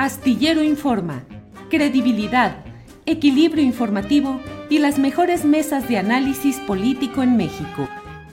Astillero Informa, credibilidad, equilibrio informativo y las mejores mesas de análisis político en México.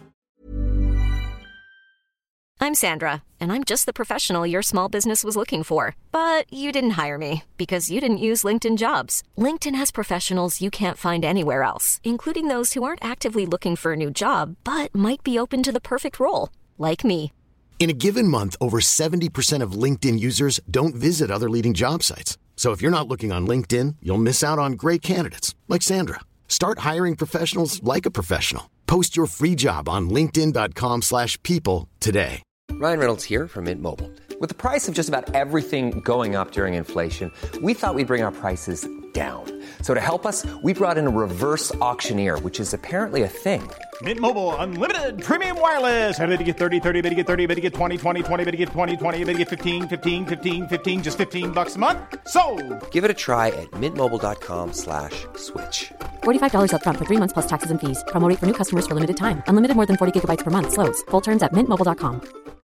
I'm Sandra, and I'm just the professional your small business was looking for. But you didn't hire me because you didn't use LinkedIn Jobs. LinkedIn has professionals you can't find anywhere else, including those who aren't actively looking for a new job, but might be open to the perfect role, like me. In a given month, over 70% of LinkedIn users don't visit other leading job sites. So if you're not looking on LinkedIn, you'll miss out on great candidates like Sandra. Start hiring professionals like a professional. Post your free job on linkedin.com/people today. Ryan Reynolds here from Mint Mobile. With the price of just about everything going up during inflation, we thought we'd bring our prices down. So to help us, we brought in a reverse auctioneer, which is apparently a thing. Mint Mobile Unlimited Premium Wireless. How to get 30, 30, bit to get 30, bit to get 20, 20, 20, bit to get 20, 20, bit to get 15, 15, 15, 15, just $15 a month? Sold! Give it a try at mintmobile.com/switch. $45 up front for 3 months plus taxes and fees. Promo rate for new customers for limited time. Unlimited more than 40 gigabytes per month. Slows full terms at mintmobile.com.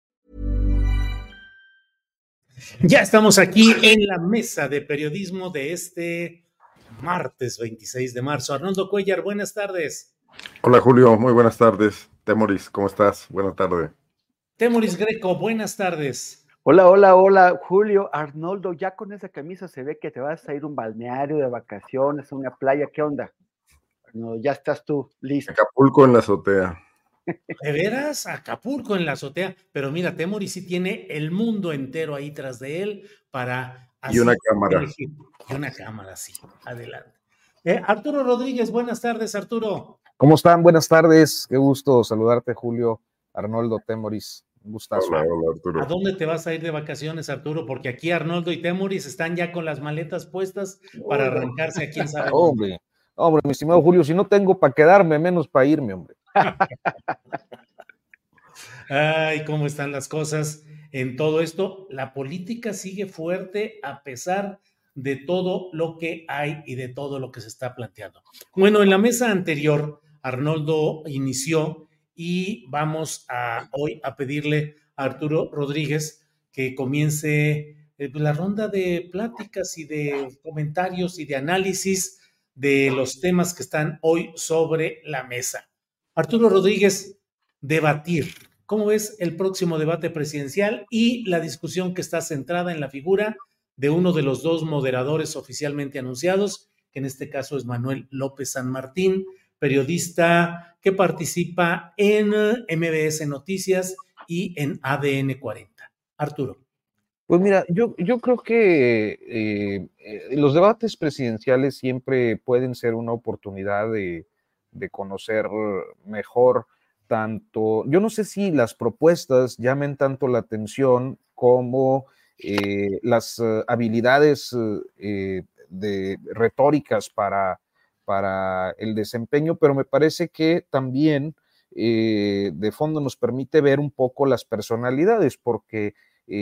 Ya estamos aquí en la mesa de periodismo de este martes 26 de marzo. Arnoldo Cuellar, buenas tardes. Hola Julio, muy buenas tardes. Temoris, ¿cómo estás? Buenas tardes. Temoris Greco, buenas tardes. Hola, Julio. Arnoldo, ya con esa camisa se ve que te vas a ir a un balneario de vacaciones, a una playa. ¿Qué onda? No, ya estás tú listo. Acapulco en la azotea. ¿De veras? Acapulco en la azotea. Pero mira, Temoris sí tiene el mundo entero ahí tras de él para... Y una cámara. Elegir. Y una cámara, sí. Adelante. Arturo Rodríguez, buenas tardes, Arturo. ¿Cómo están? Buenas tardes. Qué gusto saludarte, Julio, Arnoldo, Temoris. Un gustazo. Hola, Arturo. ¿A dónde te vas a ir de vacaciones, Arturo? Porque aquí Arnoldo y Temoris están ya con las maletas puestas para arrancarse a quién sabe dónde. Hombre, mi estimado Julio, si no tengo para quedarme, menos para irme, hombre. Ay, cómo están las cosas en todo esto. La política sigue fuerte a pesar de todo lo que hay y de todo lo que se está planteando. Bueno, en la mesa anterior, Arnoldo inició y vamos hoy a pedirle a Arturo Rodríguez que comience la ronda de pláticas y de comentarios y de análisis de los temas que están hoy sobre la mesa. Arturo Rodríguez, debatir. ¿Cómo ves el próximo debate presidencial y la discusión que está centrada en la figura de uno de los dos moderadores oficialmente anunciados, que en este caso es Manuel López San Martín, periodista que participa en MBS Noticias y en ADN 40? Arturo. Pues mira, yo creo que los debates presidenciales siempre pueden ser una oportunidad de conocer mejor tanto, yo no sé si las propuestas llamen tanto la atención como las habilidades de retóricas para el desempeño, pero me parece que también de fondo nos permite ver un poco las personalidades, porque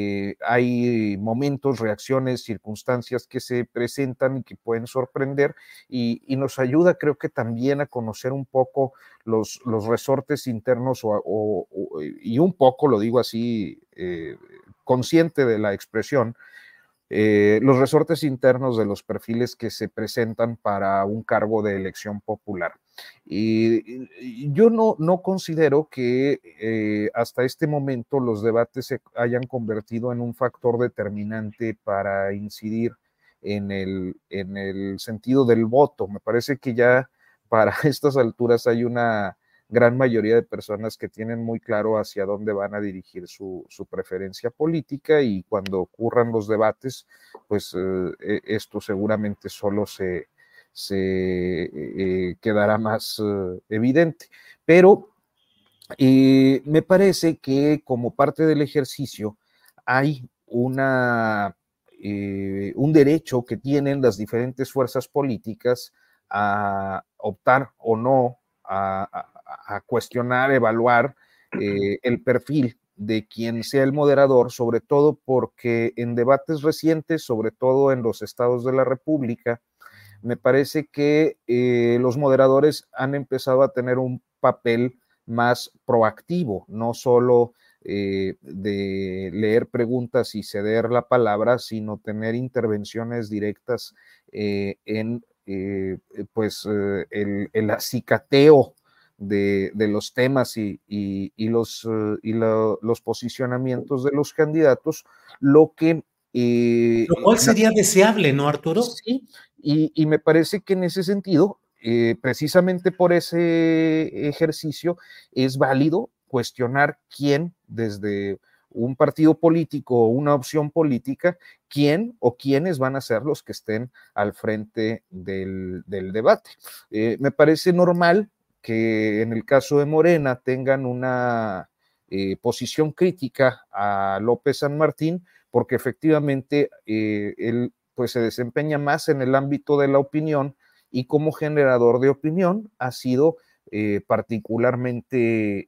hay momentos, reacciones, circunstancias que se presentan y que pueden sorprender y nos ayuda, creo que también a conocer un poco los resortes internos y un poco, lo digo así, consciente de la expresión, los resortes internos de los perfiles que se presentan para un cargo de elección popular. Y yo no considero que hasta este momento los debates se hayan convertido en un factor determinante para incidir en el sentido del voto. Me parece que ya para estas alturas hay una gran mayoría de personas que tienen muy claro hacia dónde van a dirigir su preferencia política, y cuando ocurran los debates, pues esto seguramente solo se quedará más evidente. Pero me parece que como parte del ejercicio hay un derecho que tienen las diferentes fuerzas políticas a optar o no a cuestionar, evaluar el perfil de quien sea el moderador, sobre todo porque en debates recientes, sobre todo en los estados de la República, me parece que los moderadores han empezado a tener un papel más proactivo, no solo de leer preguntas y ceder la palabra, sino tener intervenciones directas en el acicateo de los temas y los posicionamientos de los candidatos, lo cual sería deseable, ¿no, Arturo? Sí, y me parece que en ese sentido, precisamente por ese ejercicio, es válido cuestionar quién, desde un partido político o una opción política, quién o quiénes van a ser los que estén al frente del debate. Me parece normal que en el caso de Morena tengan una posición crítica a López San Martín, porque efectivamente él pues se desempeña más en el ámbito de la opinión, y como generador de opinión ha sido particularmente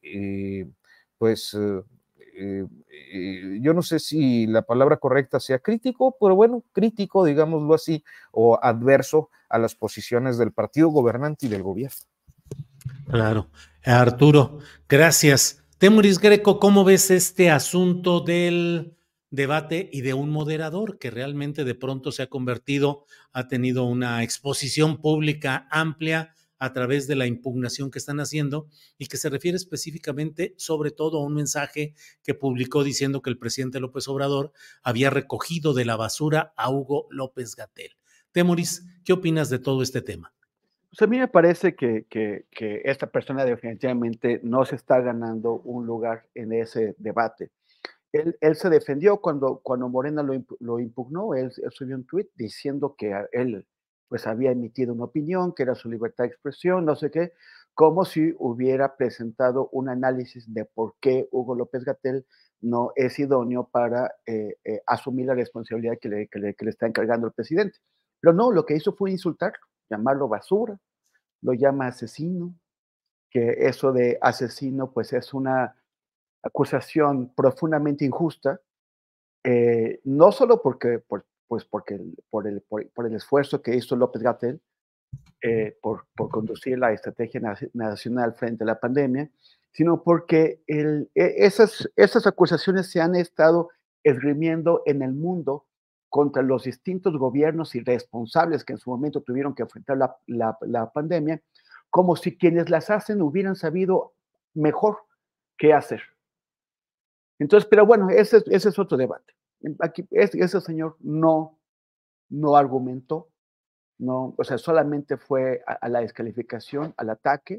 yo no sé si la palabra correcta sea crítico, pero bueno, crítico, digámoslo así, o adverso a las posiciones del partido gobernante y del gobierno. Claro. Arturo, gracias. Temoris Greco, ¿cómo ves este asunto del debate y de un moderador que realmente de pronto se ha convertido, ha tenido una exposición pública amplia a través de la impugnación que están haciendo y que se refiere específicamente sobre todo a un mensaje que publicó diciendo que el presidente López Obrador había recogido de la basura a Hugo López-Gatell? Temoris, ¿qué opinas de todo este tema? Pues a mí me parece que esta persona definitivamente no se está ganando un lugar en ese debate. Él se defendió cuando Morena lo impugnó. Él subió un tuit diciendo que él pues había emitido una opinión, que era su libertad de expresión, no sé qué, como si hubiera presentado un análisis de por qué Hugo López-Gatell no es idóneo para asumir la responsabilidad que le está encargando el presidente. Pero no, lo que hizo fue insultarlo, llamarlo basura, lo llama asesino, que eso de asesino pues es una acusación profundamente injusta, no solo porque por el esfuerzo que hizo López-Gatell por conducir la estrategia nacional frente a la pandemia, sino porque esas acusaciones se han estado esgrimiendo en el mundo contra los distintos gobiernos irresponsables que en su momento tuvieron que enfrentar la pandemia, como si quienes las hacen hubieran sabido mejor qué hacer. Entonces, pero bueno, ese es otro debate. Aquí, ese señor no argumentó, no, o sea, solamente fue a la descalificación, al ataque,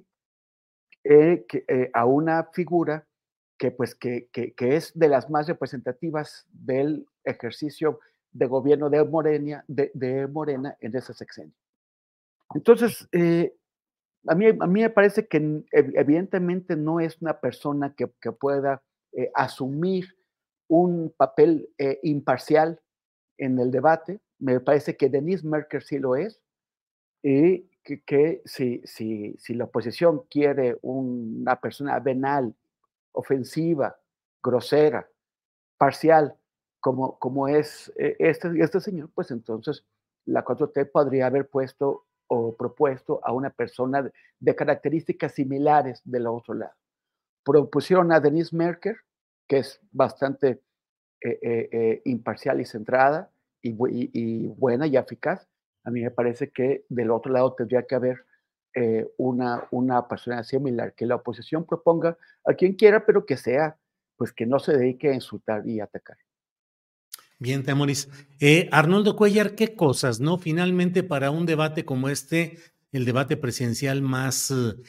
a una figura que es de las más representativas del ejercicio de gobierno de Morena en ese sexenio. Entonces, a mí me parece que evidentemente no es una persona que pueda asumir un papel imparcial en el debate. Me parece que Denise Merker sí lo es, y que si la oposición quiere una persona venal, ofensiva, grosera, parcial, como es este señor, pues entonces la 4T podría haber puesto o propuesto a una persona de características similares del otro lado. Propusieron a Denise Merker, que es bastante imparcial y centrada y buena y eficaz. A mí me parece que del otro lado tendría que haber una persona similar, que la oposición proponga a quien quiera, pero que sea, pues que no se dedique a insultar y atacar. Bien, Temoris. Arnoldo Cuellar, ¿qué cosas, no? Finalmente, para un debate como este, el debate presidencial más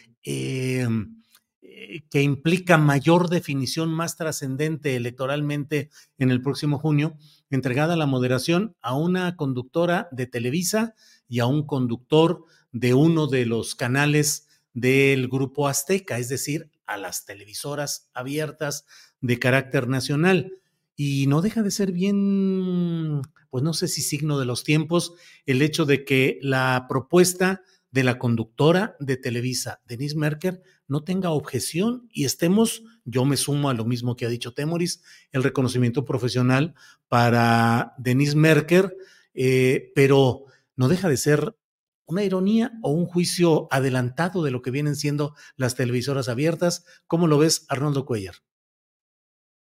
que implica mayor definición, más trascendente electoralmente en el próximo junio, entregada la moderación a una conductora de Televisa y a un conductor de uno de los canales del Grupo Azteca, es decir, a las televisoras abiertas de carácter nacional. Y no deja de ser bien, pues no sé si signo de los tiempos, el hecho de que la propuesta de la conductora de Televisa, Denise Merker, no tenga objeción y estemos, yo me sumo a lo mismo que ha dicho Temoris, el reconocimiento profesional para Denise Merker, pero no deja de ser una ironía o un juicio adelantado de lo que vienen siendo las televisoras abiertas. ¿Cómo lo ves, Arnoldo Cuellar?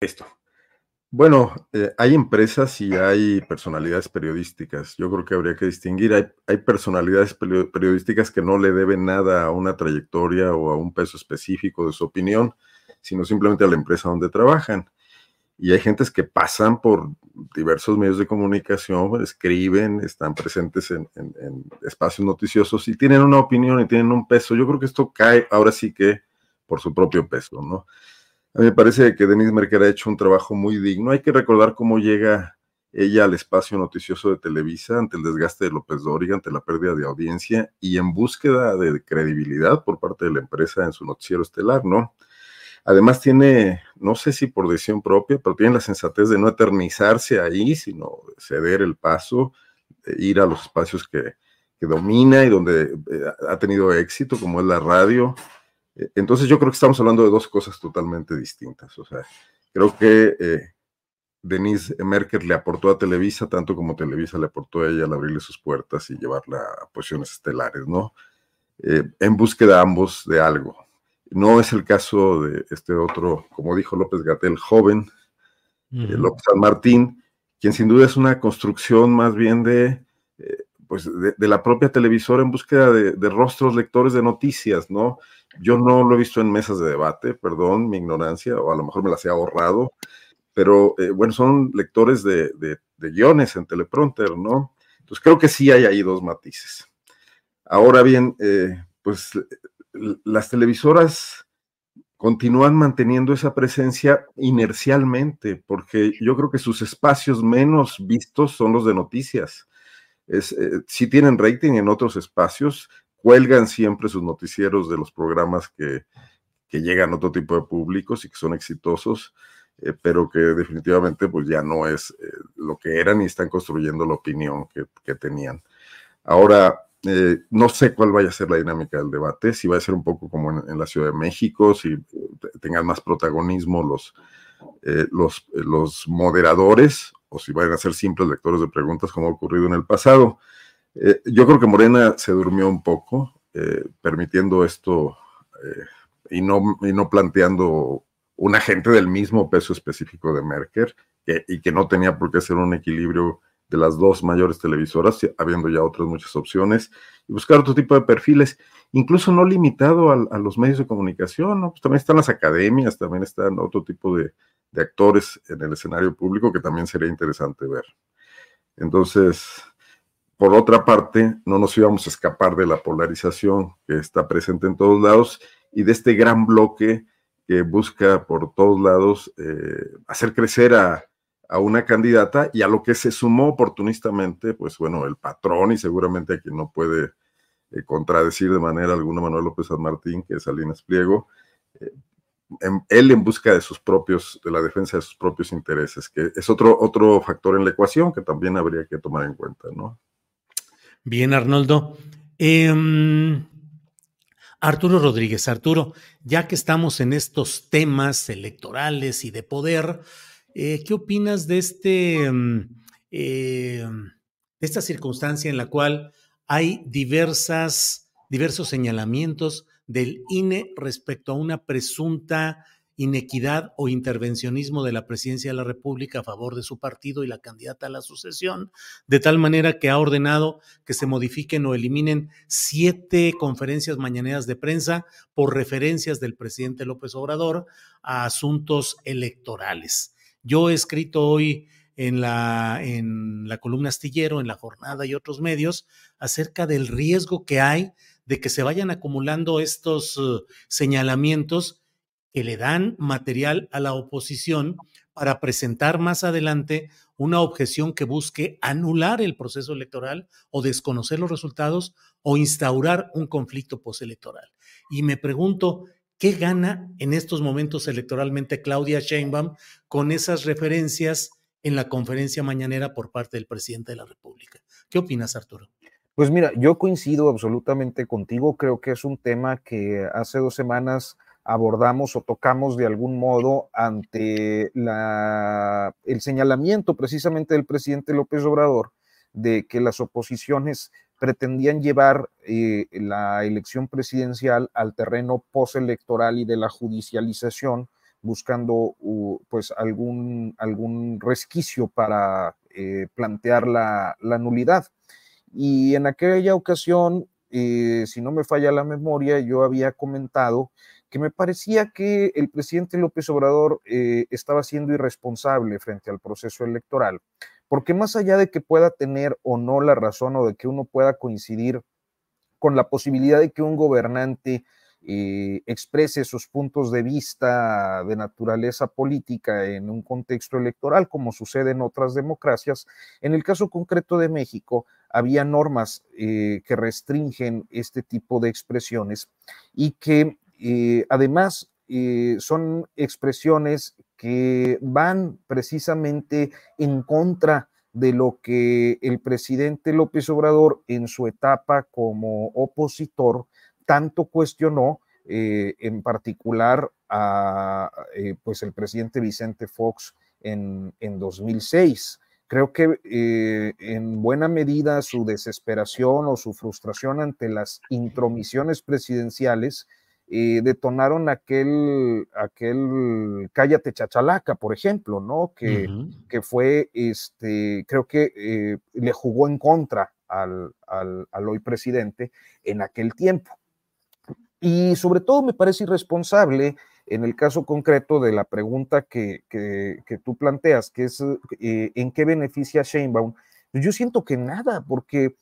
Esto. Bueno, hay empresas y hay personalidades periodísticas. Yo creo que habría que distinguir. Hay personalidades periodísticas que no le deben nada a una trayectoria o a un peso específico de su opinión, sino simplemente a la empresa donde trabajan. Y hay gentes que pasan por diversos medios de comunicación, escriben, están presentes en espacios noticiosos y tienen una opinión y tienen un peso. Yo creo que esto cae ahora sí que por su propio peso, ¿no? A mí me parece que Denise Merker ha hecho un trabajo muy digno. Hay que recordar cómo llega ella al espacio noticioso de Televisa ante el desgaste de López Dóriga, ante la pérdida de audiencia y en búsqueda de credibilidad por parte de la empresa en su noticiero estelar, ¿no? Además tiene, no sé si por decisión propia, pero tiene la sensatez de no eternizarse ahí, sino ceder el paso, ir a los espacios que domina y donde ha tenido éxito, como es la radio. Entonces yo creo que estamos hablando de dos cosas totalmente distintas. O sea, creo que Denise Merker le aportó a Televisa tanto como Televisa le aportó a ella al abrirle sus puertas y llevarla a posiciones estelares, ¿no? En búsqueda ambos de algo. No es el caso de este otro, como dijo López-Gatell, joven, López San Martín, quien sin duda es una construcción más bien de la propia televisora en búsqueda de rostros lectores de noticias, ¿no? Yo no lo he visto en mesas de debate, perdón mi ignorancia, o a lo mejor me las he ahorrado, pero bueno, son lectores de guiones en teleprompter, ¿no? Entonces creo que sí hay ahí dos matices. Ahora bien, pues las televisoras continúan manteniendo esa presencia inercialmente, porque yo creo que sus espacios menos vistos son los de noticias. Sí tienen rating en otros espacios, cuelgan siempre sus noticieros de los programas que llegan a otro tipo de públicos y que son exitosos, pero que definitivamente pues ya no es lo que eran y están construyendo la opinión que tenían. Ahora, no sé cuál vaya a ser la dinámica del debate, si va a ser un poco como en la Ciudad de México, si tengan más protagonismo los moderadores, o si van a ser simples lectores de preguntas como ha ocurrido en el pasado. Yo creo que Morena se durmió un poco, permitiendo esto y no planteando un agente del mismo peso específico de Merker, y que no tenía por qué ser un equilibrio de las dos mayores televisoras, habiendo ya otras muchas opciones, y buscar otro tipo de perfiles, incluso no limitado a los medios de comunicación, ¿no? Pues también están las academias, también están otro tipo de actores en el escenario público que también sería interesante ver. Entonces, por otra parte, no nos íbamos a escapar de la polarización que está presente en todos lados y de este gran bloque que busca por todos lados hacer crecer a una candidata, y a lo que se sumó oportunistamente, pues bueno, el patrón y seguramente a quien no puede contradecir de manera alguna Manuel López San Martín, que es Salinas Pliego, él en busca de la defensa de sus propios intereses, que es otro factor en la ecuación que también habría que tomar en cuenta, ¿no? Bien, Arnoldo. Arturo Rodríguez. Arturo, ya que estamos en estos temas electorales y de poder, ¿qué opinas de esta circunstancia en la cual hay diversos señalamientos del INE respecto a una presunta inequidad o intervencionismo de la presidencia de la República a favor de su partido y la candidata a la sucesión, de tal manera que ha ordenado que se modifiquen o eliminen 7 conferencias mañaneras de prensa por referencias del presidente López Obrador a asuntos electorales? Yo he escrito hoy en la columna Astillero, en La Jornada y otros medios, acerca del riesgo que hay de que se vayan acumulando estos señalamientos que le dan material a la oposición para presentar más adelante una objeción que busque anular el proceso electoral o desconocer los resultados o instaurar un conflicto postelectoral. Y me pregunto, ¿qué gana en estos momentos electoralmente Claudia Sheinbaum con esas referencias en la conferencia mañanera por parte del presidente de la República? ¿Qué opinas, Arturo? Pues mira, yo coincido absolutamente contigo. Creo que es un tema que hace 2 semanas abordamos o tocamos de algún modo ante el señalamiento precisamente del presidente López Obrador de que las oposiciones pretendían llevar la elección presidencial al terreno postelectoral y de la judicialización buscando pues algún resquicio para plantear la nulidad. Y en aquella ocasión, si no me falla la memoria, yo había comentado que me parecía que el presidente López Obrador estaba siendo irresponsable frente al proceso electoral, porque más allá de que pueda tener o no la razón o de que uno pueda coincidir con la posibilidad de que un gobernante exprese sus puntos de vista de naturaleza política en un contexto electoral, como sucede en otras democracias, en el caso concreto de México, había normas que restringen este tipo de expresiones y que además son expresiones que van precisamente en contra de lo que el presidente López Obrador en su etapa como opositor tanto cuestionó, en particular a pues el presidente Vicente Fox en 2006. Creo que en buena medida su desesperación o su frustración ante las intromisiones presidenciales detonaron aquel Cállate Chachalaca, por ejemplo, ¿no? Que fue, creo que le jugó en contra al hoy presidente en aquel tiempo. Y sobre todo me parece irresponsable en el caso concreto de la pregunta que tú planteas, que es ¿en qué beneficia a Sheinbaum? Yo siento que nada, porque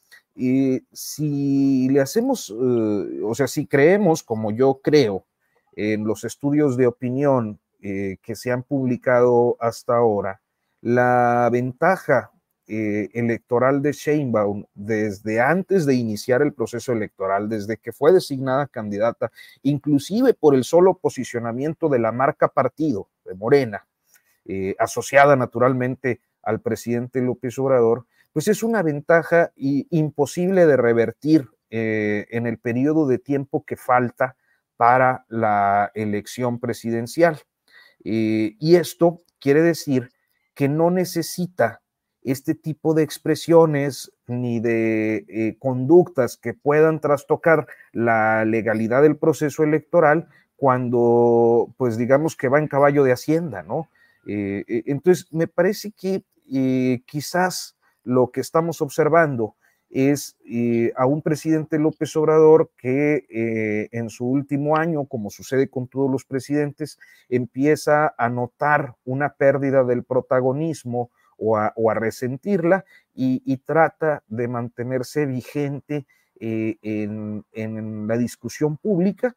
si le hacemos, o sea, si creemos, como yo creo, en los estudios de opinión que se han publicado hasta ahora, la ventaja electoral de Sheinbaum desde antes de iniciar el proceso electoral, desde que fue designada candidata, inclusive por el solo posicionamiento de la marca partido de Morena, asociada naturalmente al presidente López Obrador, pues es una ventaja imposible de revertir en el periodo de tiempo que falta para la elección presidencial. Y esto quiere decir que no necesita este tipo de expresiones ni de conductas que puedan trastocar la legalidad del proceso electoral cuando, pues digamos que va en caballo de Hacienda, ¿no? Entonces, me parece que quizás lo que estamos observando es a un presidente López Obrador que en su último año, como sucede con todos los presidentes, empieza a notar una pérdida del protagonismo o a resentirla y trata de mantenerse vigente en la discusión pública,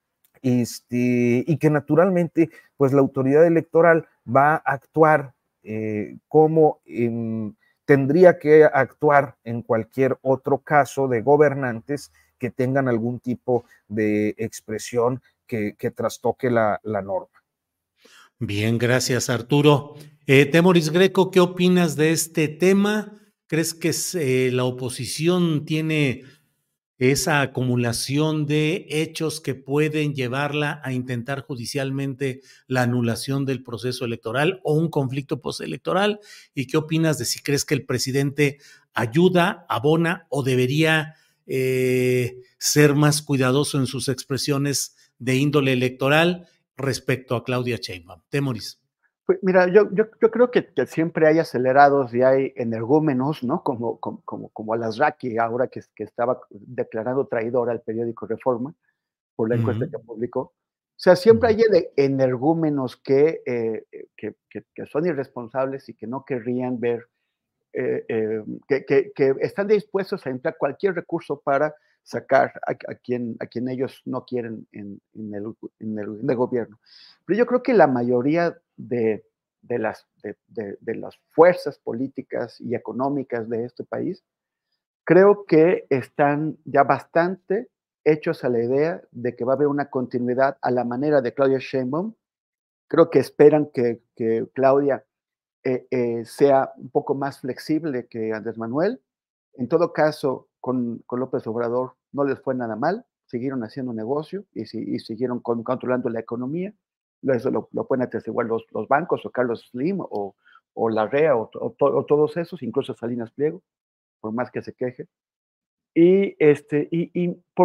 y que naturalmente pues la autoridad electoral va a actuar como tendría que actuar en cualquier otro caso de gobernantes que tengan algún tipo de expresión que trastoque la norma. Bien, gracias, Arturo. Temoris Greco, ¿qué opinas de este tema? ¿Crees que la oposición tiene esa acumulación de hechos que pueden llevarla a intentar judicialmente la anulación del proceso electoral o un conflicto postelectoral? ¿Y qué opinas de si crees que el presidente ayuda, abona o debería ser más cuidadoso en sus expresiones de índole electoral respecto a Claudia Sheinbaum? Temoris. Pues mira, yo creo que siempre hay acelerados y hay energúmenos, ¿no? Como Alasraqui, ahora que estaba declarado traidor al periódico Reforma por la encuesta que publicó. O sea, siempre hay energúmenos que son irresponsables y que no querrían ver, que están dispuestos a emplear cualquier recurso para sacar a quien ellos no quieren en el gobierno. Pero yo creo que la mayoría de las fuerzas políticas y económicas de este país, creo que están ya bastante hechos a la idea de que va a haber una continuidad a la manera de Claudia Sheinbaum. Creo que esperan que Claudia sea un poco más flexible que Andrés Manuel. En todo caso, con López Obrador no les fue nada mal, siguieron haciendo negocio y siguieron controlando la economía. Eso lo pueden atestiguar los bancos, o Carlos Slim, o Larrea, o todos esos, incluso Salinas Pliego, por más que se queje.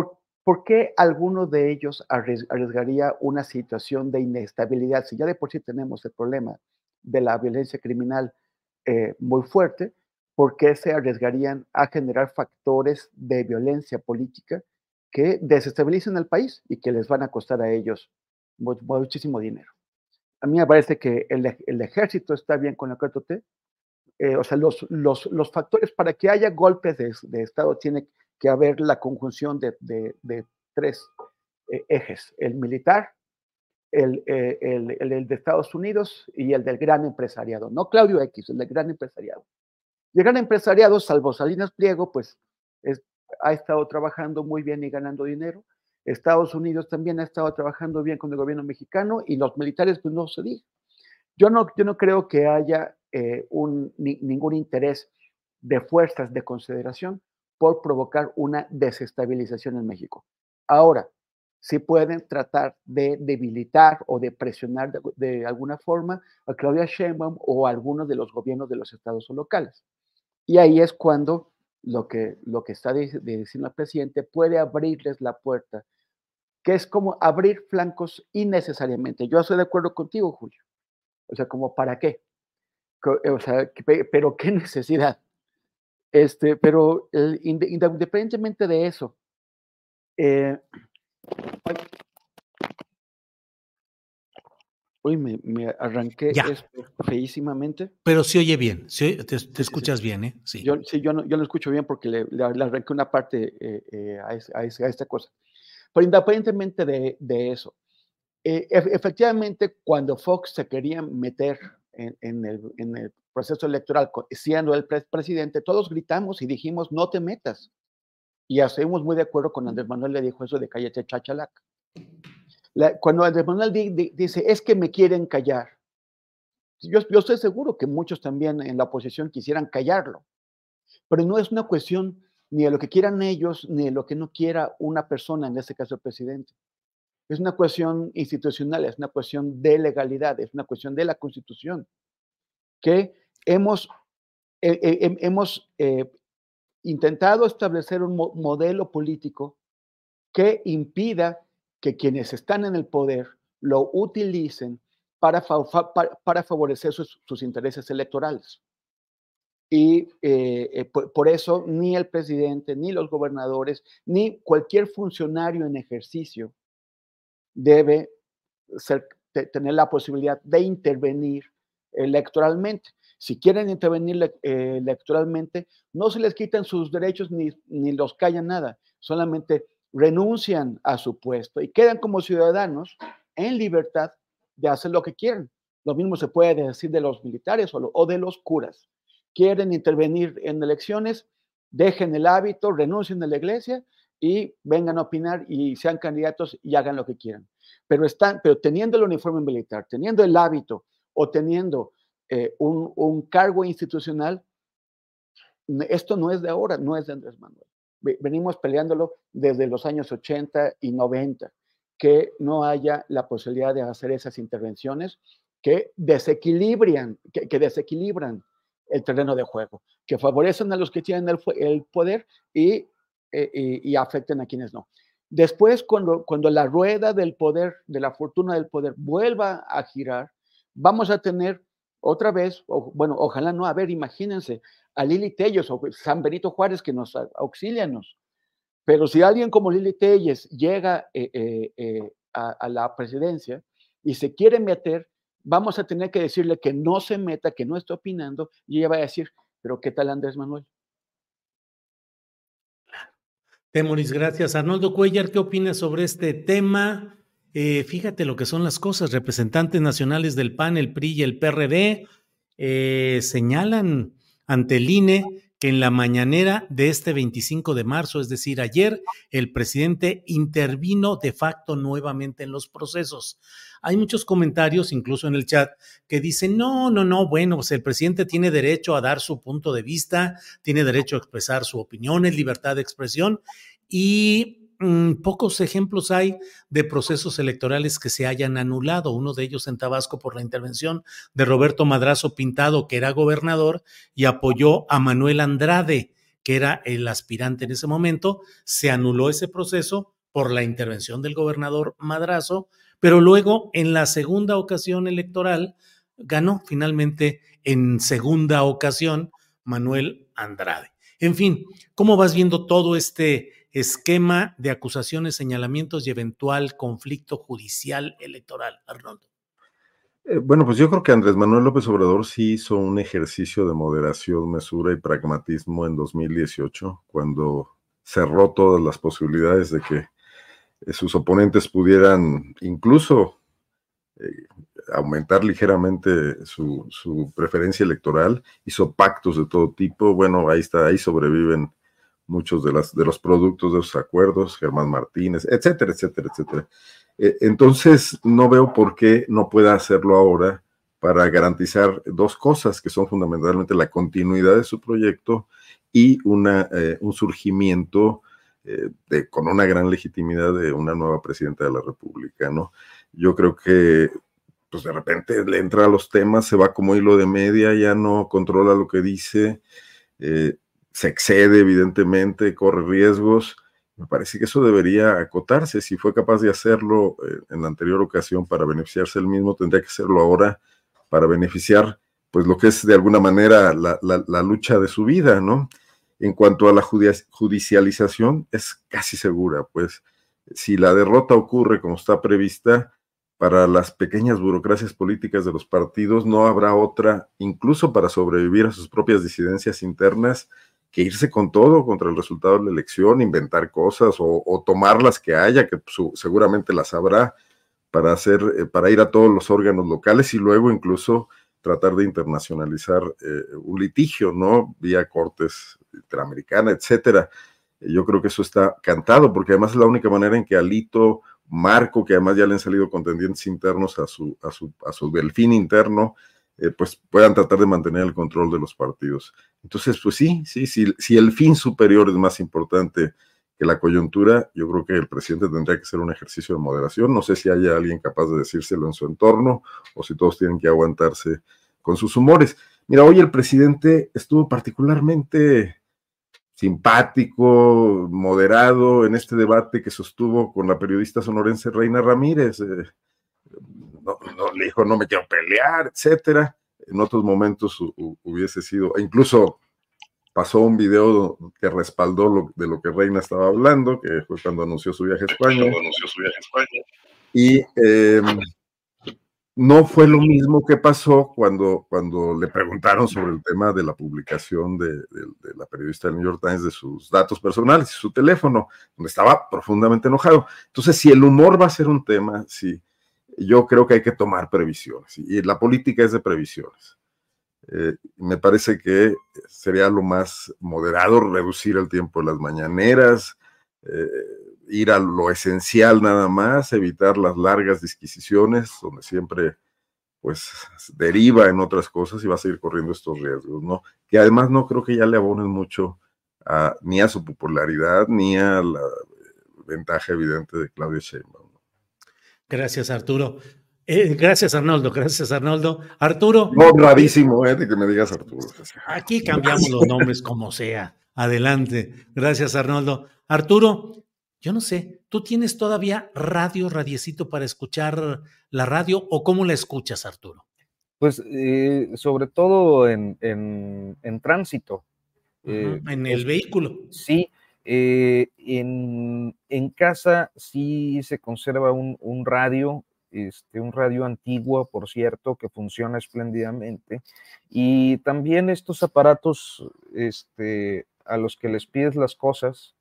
¿por qué alguno de ellos arriesgaría una situación de inestabilidad? Si ya de por sí tenemos el problema de la violencia criminal muy fuerte, ¿por qué se arriesgarían a generar factores de violencia política que desestabilicen el país y que les van a costar a ellos muchísimo dinero? A mí me parece que el ejército está bien con la 4T. O sea, los factores para que haya golpes de Estado tiene que haber la conjunción de tres ejes: el militar, el de Estados Unidos y el del gran empresariado. No Claudio X, el del gran empresariado. Y el gran empresariado, salvo Salinas Pliego, pues ha estado trabajando muy bien y ganando dinero. Estados Unidos también ha estado trabajando bien con el gobierno mexicano, y los militares, pues no se diga. Yo no creo que haya ningún interés de fuerzas de consideración por provocar una desestabilización en México. Ahora, sí pueden tratar de debilitar o de presionar de alguna forma a Claudia Sheinbaum o a algunos de los gobiernos de los estados o locales. Y ahí es cuando lo que está diciendo el presidente puede abrirles la puerta, que es como abrir flancos innecesariamente. Yo estoy de acuerdo contigo, Julio. O sea, ¿como para qué? O sea, pero qué necesidad. Pero independientemente de eso, hoy me arranqué esto feísimamente. Pero se oye bien, te escuchas bien, ¿eh? Sí. Yo lo escucho bien porque le arranqué una parte a esta cosa. Pero independientemente de eso, efectivamente, cuando Fox se quería meter en el proceso electoral, siendo el presidente, todos gritamos y dijimos, no te metas. Y estuvimos muy de acuerdo con Andrés Manuel, le dijo eso de cállate, chachalac. Cuando Andrés Manuel dice, es que me quieren callar, yo estoy seguro que muchos también en la oposición quisieran callarlo, pero no es una cuestión ni de lo que quieran ellos, ni de lo que no quiera una persona, en este caso el presidente. Es una cuestión institucional, es una cuestión de legalidad, es una cuestión de la Constitución, que hemos intentado establecer un modelo político que impida que quienes están en el poder lo utilicen para favorecer sus intereses electorales. Y por eso ni el presidente, ni los gobernadores, ni cualquier funcionario en ejercicio debe tener la posibilidad de intervenir electoralmente. Si quieren intervenir electoralmente, no se les quitan sus derechos ni los callan nada, solamente renuncian a su puesto y quedan como ciudadanos en libertad de hacer lo que quieran. Lo mismo se puede decir de los militares o de los curas. Quieren intervenir en elecciones, dejen el hábito, renuncien a la iglesia y vengan a opinar y sean candidatos y hagan lo que quieran. Pero teniendo el uniforme militar, teniendo el hábito o teniendo un cargo institucional, esto no es de ahora, no es de Andrés Manuel. Venimos peleándolo desde los años 80 y 90, que no haya la posibilidad de hacer esas intervenciones que desequilibran el terreno de juego, que favorecen a los que tienen el poder y afecten a quienes no. Después, cuando la rueda del poder, de la fortuna del poder, vuelva a girar, vamos a tener otra vez, ojalá no, imagínense, a Lili Téllez o San Benito Juárez que nos auxílianos. Pero si alguien como Lili Téllez llega a la presidencia y se quiere meter, vamos a tener que decirle que no se meta, que no esté opinando, y ella va a decir, pero ¿qué tal Andrés Manuel? Temoris, gracias. Arnoldo Cuellar, ¿qué opinas sobre este tema? Fíjate lo que son las cosas. Representantes nacionales del PAN, el PRI y el PRD señalan ante el INE que en la mañanera de este 25 de marzo, es decir, ayer, el presidente intervino de facto nuevamente en los procesos. Hay muchos comentarios, incluso en el chat, que dicen, no, bueno, pues el presidente tiene derecho a dar su punto de vista, tiene derecho a expresar su opinión, es libertad de expresión, y pocos ejemplos hay de procesos electorales que se hayan anulado. Uno de ellos en Tabasco por la intervención de Roberto Madrazo Pintado, que era gobernador y apoyó a Manuel Andrade, que era el aspirante en ese momento. Se anuló ese proceso por la intervención del gobernador Madrazo, pero luego en la segunda ocasión electoral ganó finalmente en segunda ocasión Manuel Andrade. En fin, ¿cómo vas viendo todo este esquema de acusaciones, señalamientos y eventual conflicto judicial electoral, Arnoldo? Bueno, pues yo creo que Andrés Manuel López Obrador sí hizo un ejercicio de moderación, mesura y pragmatismo en 2018, cuando cerró todas las posibilidades de que sus oponentes pudieran incluso aumentar ligeramente su preferencia electoral, hizo pactos de todo tipo. Bueno, ahí sobreviven muchos de los productos de esos acuerdos, Germán Martínez, etcétera, etcétera, etcétera. Entonces, no veo por qué no pueda hacerlo ahora para garantizar dos cosas que son fundamentalmente la continuidad de su proyecto y un surgimiento con una gran legitimidad de una nueva presidenta de la República, ¿no? Yo creo que pues de repente le entra a los temas, se va como hilo de media, ya no controla lo que dice, se excede evidentemente, corre riesgos. Me parece que eso debería acotarse. Si fue capaz de hacerlo en la anterior ocasión para beneficiarse él mismo, tendría que hacerlo ahora para beneficiar pues lo que es de alguna manera la lucha de su vida, ¿no? En cuanto a la judicialización, es casi segura, pues si la derrota ocurre como está prevista, para las pequeñas burocracias políticas de los partidos no habrá otra, incluso para sobrevivir a sus propias disidencias internas, que irse con todo contra el resultado de la elección, inventar cosas o tomar las que haya, que seguramente las habrá, para ir a todos los órganos locales y luego incluso tratar de internacionalizar un litigio, ¿no? Vía Cortes Interamericana, etcétera. Yo creo que eso está cantado, porque además es la única manera en que Alito, Marco, que además ya le han salido contendientes internos a su delfín interno, pues puedan tratar de mantener el control de los partidos. Entonces, pues sí, si el fin superior es más importante que la coyuntura, yo creo que el presidente tendría que hacer un ejercicio de moderación. No sé si haya alguien capaz de decírselo en su entorno o si todos tienen que aguantarse con sus humores. Mira, hoy el presidente estuvo particularmente simpático, moderado en este debate que sostuvo con la periodista sonorense Reina Ramírez. No, le dijo, no me quiero pelear, etcétera. En otros momentos hubiese sido, incluso pasó un video que respaldó de lo que Reina estaba hablando, que fue cuando anunció su viaje a España. Y no fue lo mismo que pasó cuando le preguntaron sobre el tema de la publicación de la periodista del New York Times de sus datos personales y su teléfono, donde estaba profundamente enojado. Entonces, si el humor va a ser un tema, sí, yo creo que hay que tomar previsiones, y la política es de previsiones. Me parece que sería lo más moderado reducir el tiempo de las mañaneras, ir a lo esencial nada más, evitar las largas disquisiciones, donde siempre pues deriva en otras cosas y va a seguir corriendo estos riesgos, ¿no? Que además no creo que ya le abonen mucho ni a su popularidad, ni a la ventaja evidente de Claudia Sheinbaum. Gracias, Arturo. Gracias, Arnoldo. Gracias, Arnoldo. Arturo. No, rarísimo, de que me digas Arturo. Aquí cambiamos los nombres como sea. Adelante. Gracias, Arnoldo. Arturo, yo no sé, ¿tú tienes todavía radiecito para escuchar la radio o cómo la escuchas, Arturo? Pues sobre todo en tránsito. En el vehículo. Sí, en casa sí se conserva un radio, un radio antiguo, por cierto, que funciona espléndidamente. Y también estos aparatos a los que les pides las cosas,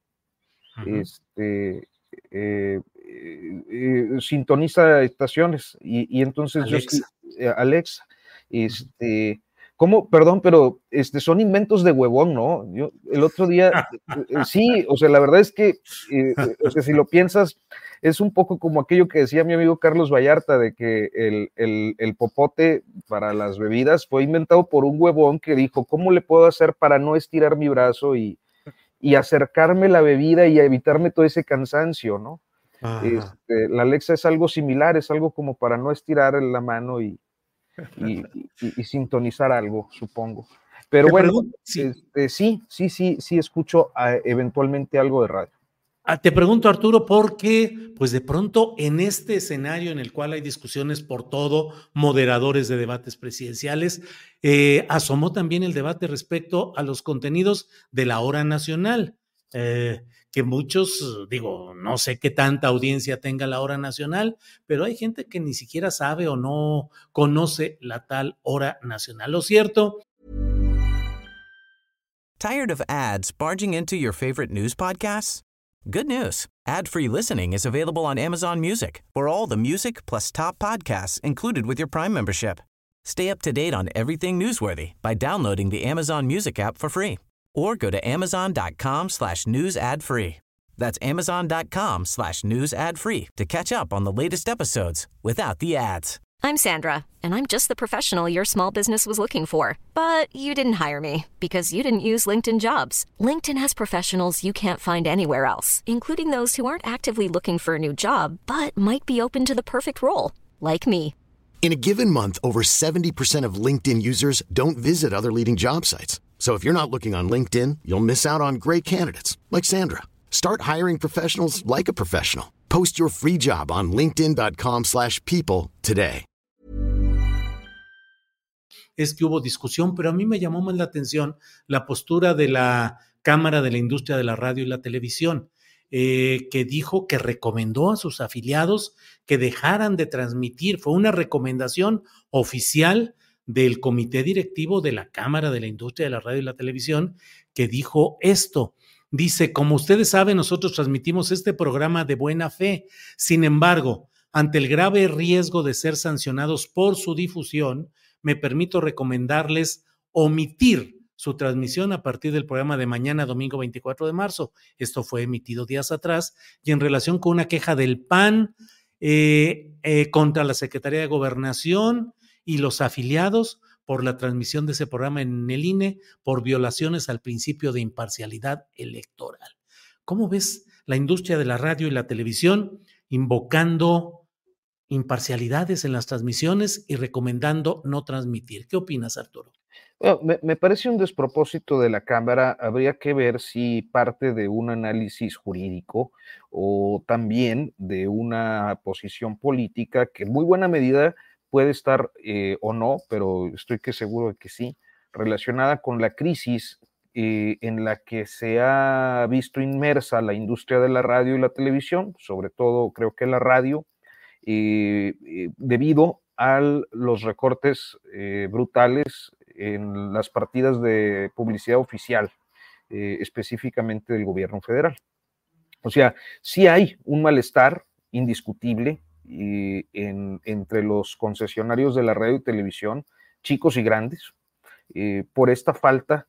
sintoniza estaciones y entonces Alexa. Alexa, ¿cómo? Perdón, pero son inventos de huevón, ¿no? Yo el otro día, sí, o sea, la verdad es que, o sea, si lo piensas, es un poco como aquello que decía mi amigo Carlos Vallarta, de que el popote para las bebidas fue inventado por un huevón que dijo, ¿cómo le puedo hacer para no estirar mi brazo y acercarme la bebida y evitarme todo ese cansancio, ¿no? La Alexa es algo similar, es algo como para no estirar la mano y sintonizar algo, supongo. Pero bueno, sí escucho eventualmente algo de radio. Te pregunto, Arturo, porque pues de pronto en este escenario en el cual hay discusiones por todo, moderadores de debates presidenciales, asomó también el debate respecto a los contenidos de la hora nacional, que muchos, digo, no sé qué tanta audiencia tenga la hora nacional, pero hay gente que ni siquiera sabe o no conoce la tal hora nacional. Lo cierto. Tired of ads barging into your favorite news podcasts? Good news. Ad-free listening is available on Amazon Music for all the music plus top podcasts included with your Prime membership. Stay up to date on everything newsworthy by downloading the Amazon Music app for free or go to amazon.com/news ad free. That's amazon.com/news ad free to catch up on the latest episodes without the ads. I'm Sandra, and I'm just the professional your small business was looking for. But you didn't hire me because you didn't use LinkedIn Jobs. LinkedIn has professionals you can't find anywhere else, including those who aren't actively looking for a new job, but might be open to the perfect role, like me. In a given month, over 70% of LinkedIn users don't visit other leading job sites. So if you're not looking on LinkedIn, you'll miss out on great candidates like Sandra. Start hiring professionals like a professional. Post your free job on linkedin.com/people today. Es que hubo discusión, pero a mí me llamó más la atención la postura de la Cámara de la Industria de la Radio y la Televisión, que dijo que recomendó a sus afiliados que dejaran de transmitir. Fue una recomendación oficial del Comité Directivo de la Cámara de la Industria de la Radio y la Televisión que dijo esto. Dice, como ustedes saben, nosotros transmitimos este programa de buena fe. Sin embargo, ante el grave riesgo de ser sancionados por su difusión, me permito recomendarles omitir su transmisión a partir del programa de mañana, domingo 24 de marzo. Esto fue emitido días atrás y en relación con una queja del PAN contra la Secretaría de Gobernación y los afiliados por la transmisión de ese programa en el INE por violaciones al principio de imparcialidad electoral. ¿Cómo ves la industria de la radio y la televisión invocando imparcialidades en las transmisiones y recomendando no transmitir? ¿Qué opinas, Arturo? Bueno, me parece un despropósito de la Cámara. Habría que ver si parte de un análisis jurídico o también de una posición política que en muy buena medida puede estar o no, pero estoy seguro de que sí, relacionada con la crisis en la que se ha visto inmersa la industria de la radio y la televisión, sobre todo creo que la radio, debido a los recortes brutales en las partidas de publicidad oficial, específicamente del gobierno federal. O sea, sí hay un malestar indiscutible entre los concesionarios de la radio y televisión, chicos y grandes, por esta falta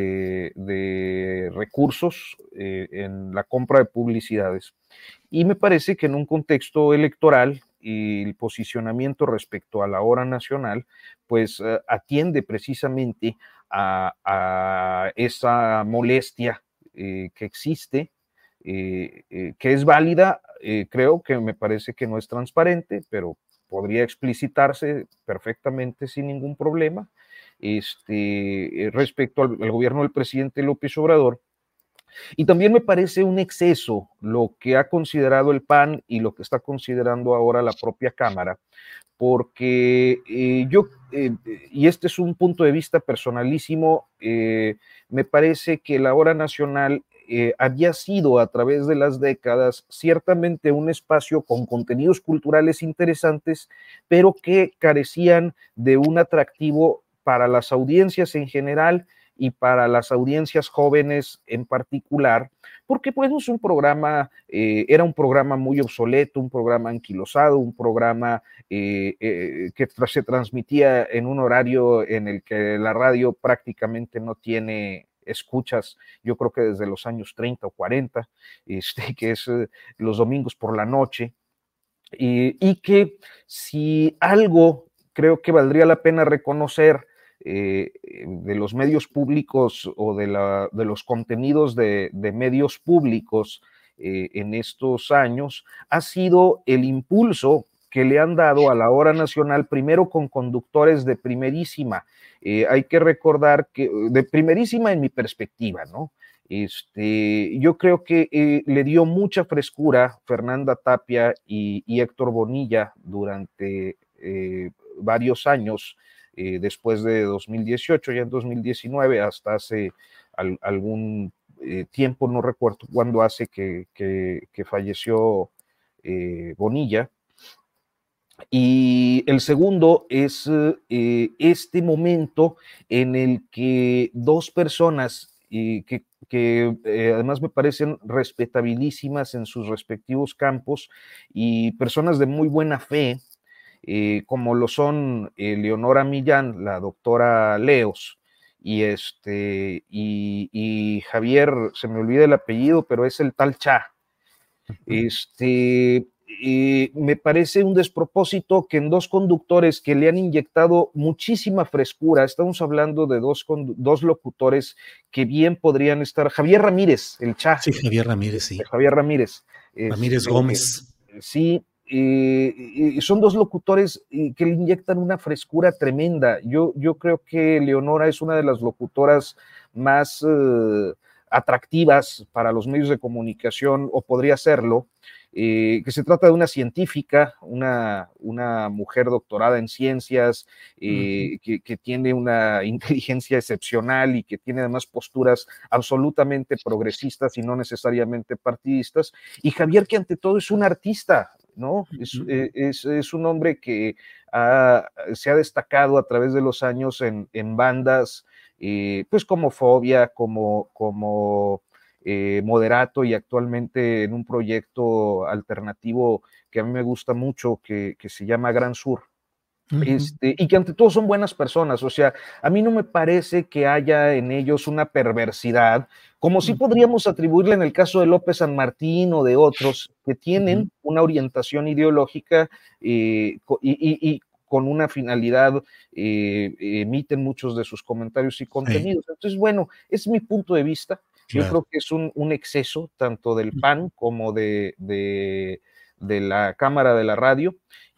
de recursos en la compra de publicidades. Y me parece que en un contexto electoral y el posicionamiento respecto a la hora nacional, pues atiende precisamente a esa molestia que existe, que es válida. Creo que me parece que no es transparente, pero podría explicitarse perfectamente sin ningún problema. Respecto al gobierno del presidente López Obrador. Y también me parece un exceso lo que ha considerado el PAN y lo que está considerando ahora la propia Cámara, porque y este es un punto de vista personalísimo, me parece que la hora nacional había sido a través de las décadas ciertamente un espacio con contenidos culturales interesantes, pero que carecían de un atractivo para las audiencias en general y para las audiencias jóvenes en particular, porque pues es un programa, era un programa muy obsoleto, un programa anquilosado, un programa que se transmitía en un horario en el que la radio prácticamente no tiene escuchas, yo creo que desde los años 30 o 40, que es los domingos por la noche, y que si algo creo que valdría la pena reconocer de los medios públicos o de los contenidos de medios públicos en estos años, ha sido el impulso que le han dado a la hora nacional, primero con conductores de primerísima. Hay que recordar que, de primerísima en mi perspectiva, ¿no? Yo creo que le dio mucha frescura Fernanda Tapia y Héctor Bonilla durante varios años, después de 2018, ya en 2019, hasta hace algún tiempo, no recuerdo cuándo hace que falleció Bonilla. Y el segundo es este momento en el que dos personas que además me parecen respetabilísimas en sus respectivos campos y personas de muy buena fe, como lo son Leonora Millán, la doctora Leos, y Javier, se me olvida el apellido, pero es el tal Cha. Me parece un despropósito que en dos conductores que le han inyectado muchísima frescura, estamos hablando de dos locutores que bien podrían estar, Javier Ramírez, el Cha. Sí, Javier Ramírez, sí. Javier Ramírez. Ramírez Gómez. Sí, son dos locutores que le inyectan una frescura tremenda. Yo creo que Leonora es una de las locutoras más atractivas para los medios de comunicación, o podría serlo, que se trata de una científica, una mujer doctorada en ciencias, que tiene una inteligencia excepcional y que tiene además posturas absolutamente progresistas y no necesariamente partidistas, y Javier, que ante todo es un artista, ¿no? Es un hombre que se ha destacado a través de los años en bandas, pues como Fobia, como Moderato, y actualmente en un proyecto alternativo que a mí me gusta mucho, que se llama Gran Sur. Y que ante todo son buenas personas, o sea, a mí no me parece que haya en ellos una perversidad, como sí podríamos atribuirle en el caso de López San Martín o de otros que tienen una orientación ideológica y con una finalidad, emiten muchos de sus comentarios y contenidos. Entonces, bueno, es mi punto de vista. Yo creo que es un exceso tanto del PAN como de la Cámara de la Radio,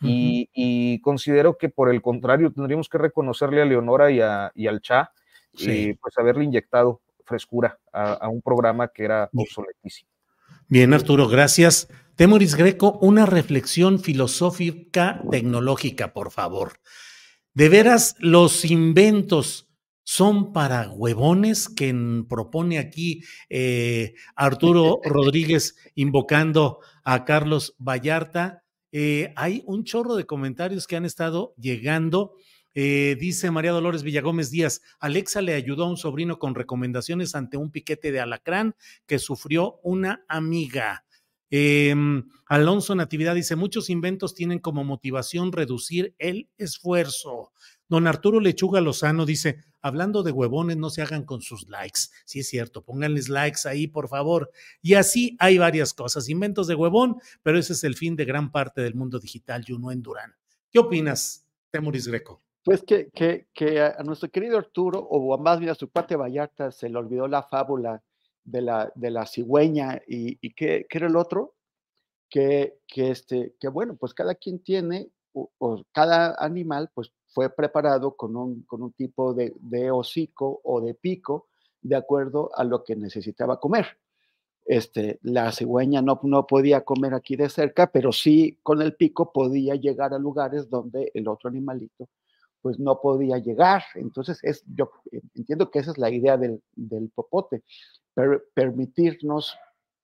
y considero que por el contrario tendríamos que reconocerle a Leonora y al Cha, pues haberle inyectado frescura a un programa que era obsoletísimo. Bien, Arturo, gracias. Temoris Greco, una reflexión filosófica tecnológica, por favor. ¿De veras los inventos son para huevones, que propone aquí Arturo Rodríguez invocando a Carlos Vallarta? Hay un chorro de comentarios que han estado llegando. Dice María Dolores Villagómez Díaz: Alexa le ayudó a un sobrino con recomendaciones ante un piquete de alacrán que sufrió una amiga. Alonso Natividad dice: muchos inventos tienen como motivación reducir el esfuerzo. Don Arturo Lechuga Lozano dice: hablando de huevones, no se hagan con sus likes. Sí, es cierto, pónganles likes ahí, por favor. Y así hay varias cosas, inventos de huevón, pero ese es el fin de gran parte del mundo digital, Yuno en Durán. ¿Qué opinas, Temoris Greco? Pues que a nuestro querido Arturo, o más bien a su cuate Vallarta, se le olvidó la fábula de la cigüeña y ¿qué era el otro? Que bueno, pues cada quien tiene, o cada animal pues fue preparado con un tipo de hocico o de pico de acuerdo a lo que necesitaba comer. La cigüeña no podía comer aquí de cerca, pero sí con el pico podía llegar a lugares donde el otro animalito pues no podía llegar. Entonces yo entiendo que esa es la idea del popote, permitirnos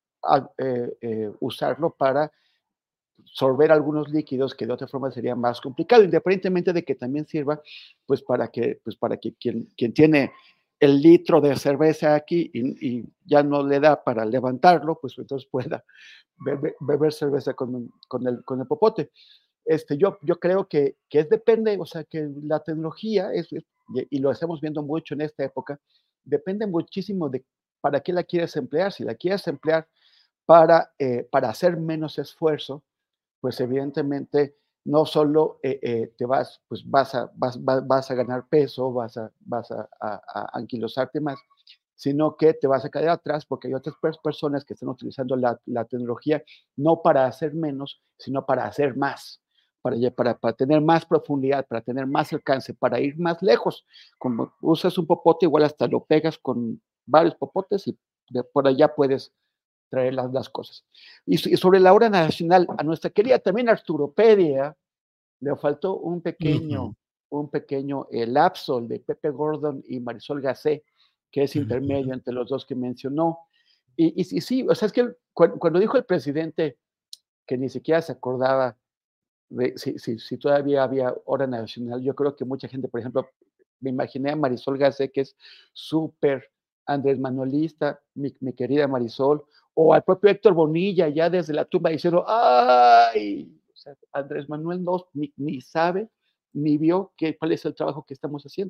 usarlo para sorber algunos líquidos que de otra forma sería más complicado, independientemente de que también sirva pues para que quien tiene el litro de cerveza aquí y ya no le da para levantarlo, pues entonces pueda beber cerveza con el popote. Yo creo que depende, o sea, que la tecnología y lo estamos viendo mucho en esta época, depende muchísimo de para qué la quieres emplear. Si la quieres emplear para hacer menos esfuerzo, pues evidentemente no solo vas a ganar peso, vas a anquilosarte más, sino que te vas a quedar atrás porque hay otras personas que están utilizando la tecnología no para hacer menos, sino para hacer más, para tener más profundidad, para tener más alcance, para ir más lejos. Como usas un popote, igual hasta lo pegas con varios popotes y por allá puedes traer las cosas. Y sobre la hora nacional, a nuestra querida también Arturopedia le faltó un pequeño lapso, el de Pepe Gordon y Marisol Gacé, que es intermedio entre los dos que mencionó. Y sí, o sea, es que cuando dijo el presidente que ni siquiera se acordaba de si todavía había hora nacional, yo creo que mucha gente, por ejemplo, me imaginé a Marisol Gacé, que es súper Andrés Manuelista, mi querida Marisol, o al propio Héctor Bonilla, ya desde la tumba diciendo, ¡ay! O sea, Andrés Manuel ni sabe, ni vio cuál es el trabajo que estamos haciendo.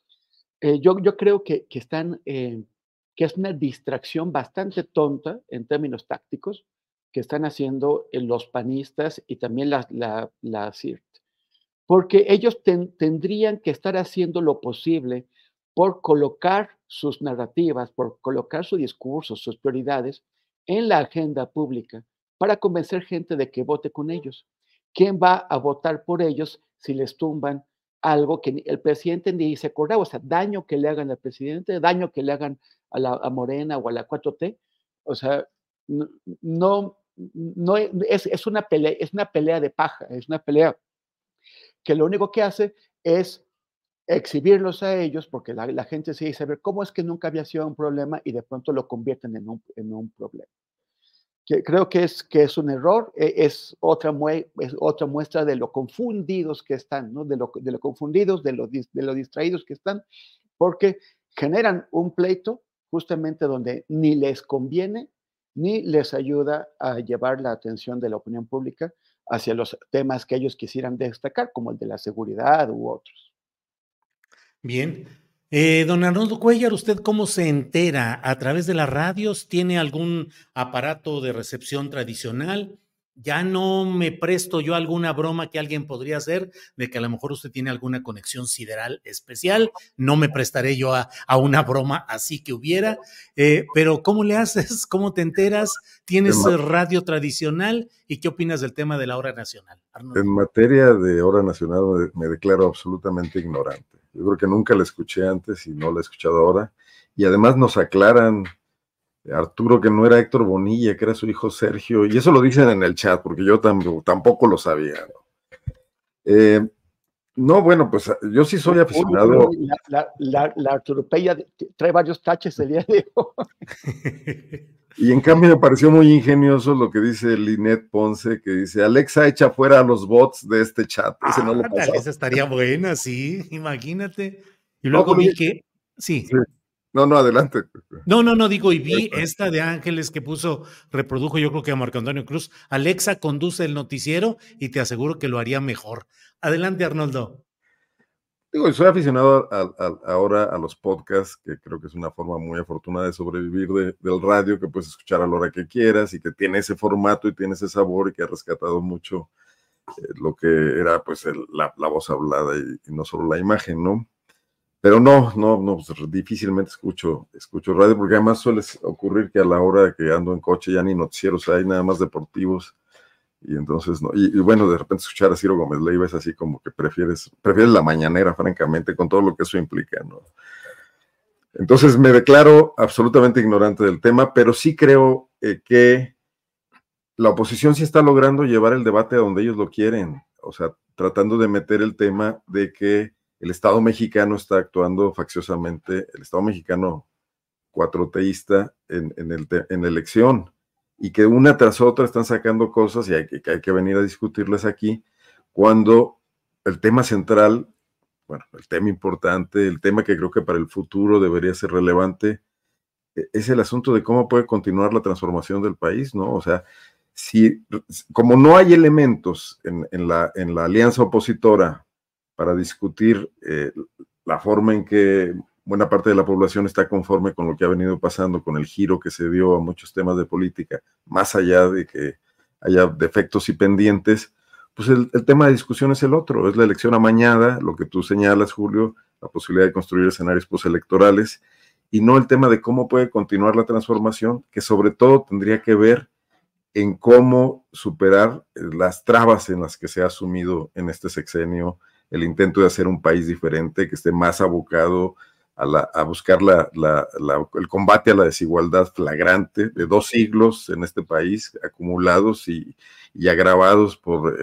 Yo creo que están, que es una distracción bastante tonta en términos tácticos que están haciendo los panistas y también la CIRT, porque ellos tendrían que estar haciendo lo posible por colocar sus narrativas, por colocar su discurso, sus prioridades en la agenda pública para convencer gente de que vote con ellos. ¿Quién va a votar por ellos si les tumban algo que el presidente ni se acordaba? O sea, daño que le hagan al presidente, daño que le hagan a Morena o a la 4T. O sea, no es una pelea de paja, es una pelea que lo único que hace es exhibirlos a ellos, porque la gente se dice, a ver, ¿cómo es que nunca había sido un problema? Y de pronto lo convierten en un problema. Creo que es un error, es otra muestra de lo confundidos que están, ¿no? de lo confundidos, de lo distraídos que están, porque generan un pleito justamente donde ni les conviene, ni les ayuda a llevar la atención de la opinión pública hacia los temas que ellos quisieran destacar, como el de la seguridad u otros. Bien. Don Arnoldo Cuéllar, ¿usted cómo se entera? ¿A través de las radios? ¿Tiene algún aparato de recepción tradicional? Ya no me presto yo a alguna broma que alguien podría hacer de que a lo mejor usted tiene alguna conexión sideral especial. No me prestaré yo a una broma así que hubiera. Pero ¿cómo le haces? ¿Cómo te enteras? ¿Tienes radio tradicional? ¿Y qué opinas del tema de la hora nacional, Arnoldo? En materia de hora nacional me declaro absolutamente ignorante. Yo creo que nunca la escuché antes y no la he escuchado ahora. Y además nos aclaran, Arturo, que no era Héctor Bonilla, que era su hijo Sergio. Y eso lo dicen en el chat, porque yo tampoco lo sabía, ¿no? No, bueno, pues yo sí soy aficionado. La Arturopedia trae varios taches el día de hoy. Y en cambio me pareció muy ingenioso lo que dice Linet Ponce, que dice, Alexa, echa fuera a los bots de este chat. Ese no lo pasaba. Esa estaría buena, sí, imagínate. Y luego vi que, sí. No, adelante. No, digo, y vi esta de Ángeles que reprodujo yo creo que a Marco Antonio Cruz. Alexa conduce el noticiero y te aseguro que lo haría mejor. Adelante, Arnoldo. Digo, soy aficionado ahora a los podcasts, que creo que es una forma muy afortunada de sobrevivir del radio, que puedes escuchar a la hora que quieras y que tiene ese formato y tiene ese sabor y que ha rescatado mucho lo que era pues la voz hablada y no solo la imagen, ¿no? Pero no, pues, difícilmente escucho radio, porque además suele ocurrir que a la hora que ando en coche ya ni noticieros hay, nada más deportivos. Y entonces, no, y bueno, de repente escuchar a Ciro Gómez Leiva es así como que prefieres la mañanera, francamente, con todo lo que eso implica, ¿no? Entonces me declaro absolutamente ignorante del tema, pero sí creo que la oposición sí está logrando llevar el debate a donde ellos lo quieren, o sea, tratando de meter el tema de que el Estado mexicano está actuando facciosamente, el Estado mexicano cuatroteísta en elección, y que una tras otra están sacando cosas y hay que venir a discutirles aquí, cuando el tema central, bueno, el tema importante, el tema que creo que para el futuro debería ser relevante, es el asunto de cómo puede continuar la transformación del país, ¿no? O sea, como no hay elementos en la alianza opositora para discutir la forma en que buena parte de la población está conforme con lo que ha venido pasando, con el giro que se dio a muchos temas de política, más allá de que haya defectos y pendientes, pues el tema de discusión es el otro, es la elección amañada, lo que tú señalas, Julio, la posibilidad de construir escenarios postelectorales, y no el tema de cómo puede continuar la transformación, que sobre todo tendría que ver en cómo superar las trabas en las que se ha asumido en este sexenio el intento de hacer un país diferente, que esté más abocado a buscar el combate a la desigualdad flagrante de 2 siglos en este país, acumulados y agravados por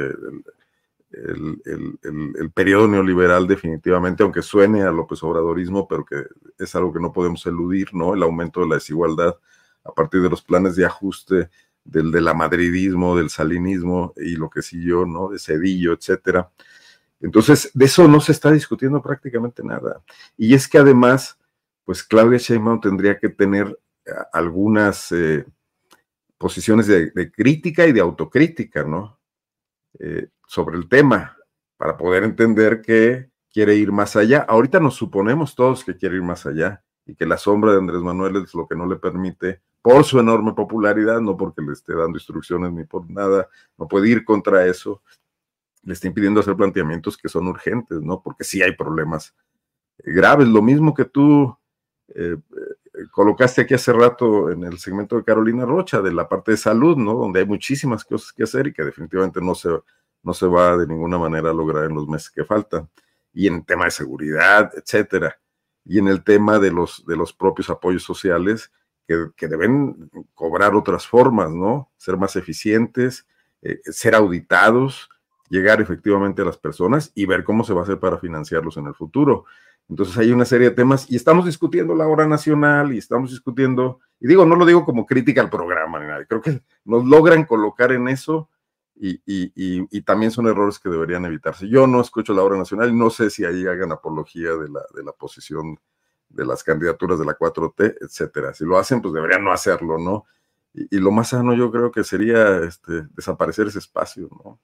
el periodo neoliberal definitivamente, aunque suene a López Obradorismo, pero que es algo que no podemos eludir, ¿no? El aumento de la desigualdad a partir de los planes de ajuste del amadridismo, del salinismo y lo que siguió, ¿no? De Zedillo, etcétera. Entonces, de eso no se está discutiendo prácticamente nada. Y es que además, pues Claudia Sheinbaum tendría que tener algunas posiciones de crítica y de autocrítica, ¿no? Sobre el tema, para poder entender que quiere ir más allá. Ahorita nos suponemos todos que quiere ir más allá y que la sombra de Andrés Manuel es lo que no le permite, por su enorme popularidad, no porque le esté dando instrucciones ni por nada, no puede ir contra eso, le está impidiendo hacer planteamientos que son urgentes, ¿no? Porque sí hay problemas graves, lo mismo que tú colocaste aquí hace rato en el segmento de Carolina Rocha, de la parte de salud, ¿no? Donde hay muchísimas cosas que hacer y que definitivamente no se va de ninguna manera a lograr en los meses que faltan. Y en el tema de seguridad, etcétera. Y en el tema de los propios apoyos sociales, que deben cobrar otras formas, ¿no? Ser más eficientes, ser auditados, llegar efectivamente a las personas y ver cómo se va a hacer para financiarlos en el futuro. Entonces hay una serie de temas y estamos discutiendo la hora nacional y estamos discutiendo, y digo, no lo digo como crítica al programa ni nada, creo que nos logran colocar en eso y también son errores que deberían evitarse. Yo no escucho la hora nacional y no sé si ahí hagan apología de la posición de las candidaturas de la 4T, etcétera. Si lo hacen, pues deberían no hacerlo, ¿no? Y lo más sano yo creo que sería desaparecer ese espacio, ¿no?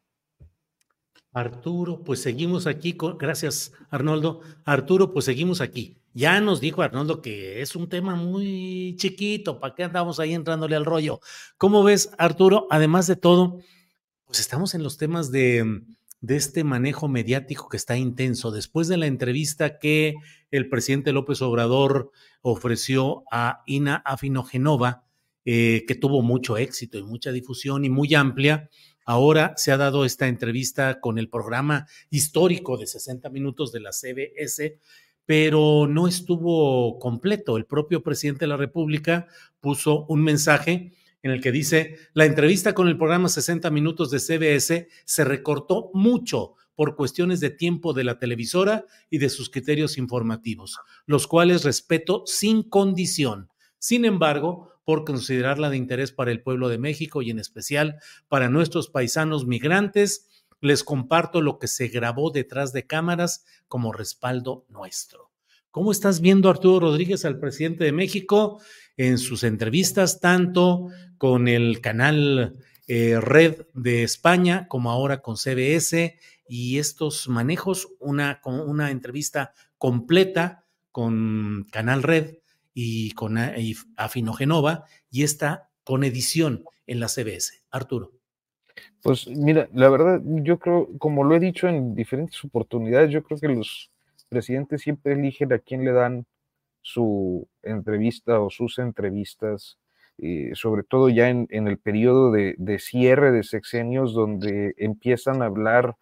Arturo, pues seguimos aquí, gracias Arnoldo. Arturo, pues seguimos aquí. Ya nos dijo Arnoldo que es un tema muy chiquito, ¿para qué andamos ahí entrándole al rollo? ¿Cómo ves, Arturo? Además de todo, pues estamos en los temas de este manejo mediático que está intenso. Después de la entrevista que el presidente López Obrador ofreció a Ina Afinogenova, que tuvo mucho éxito y mucha difusión y muy amplia, ahora se ha dado esta entrevista con el programa histórico de 60 minutos de la CBS, pero no estuvo completo. El propio presidente de la República puso un mensaje en el que dice: la entrevista con el programa 60 minutos de CBS se recortó mucho por cuestiones de tiempo de la televisora y de sus criterios informativos, los cuales respeto sin condición. Sin embargo, por considerarla de interés para el pueblo de México y en especial para nuestros paisanos migrantes, les comparto lo que se grabó detrás de cámaras como respaldo nuestro. ¿Cómo estás viendo, Arturo Rodríguez, al presidente de México en sus entrevistas, tanto con el canal Red de España como ahora con CBS, y estos manejos, una entrevista completa con Canal Red y con Afinogenova, y esta con edición en la CBS? Arturo. Pues mira, la verdad, yo creo, como lo he dicho en diferentes oportunidades, yo creo que los presidentes siempre eligen a quién le dan su entrevista o sus entrevistas, sobre todo ya en el periodo de cierre de sexenios, donde empiezan a hablar,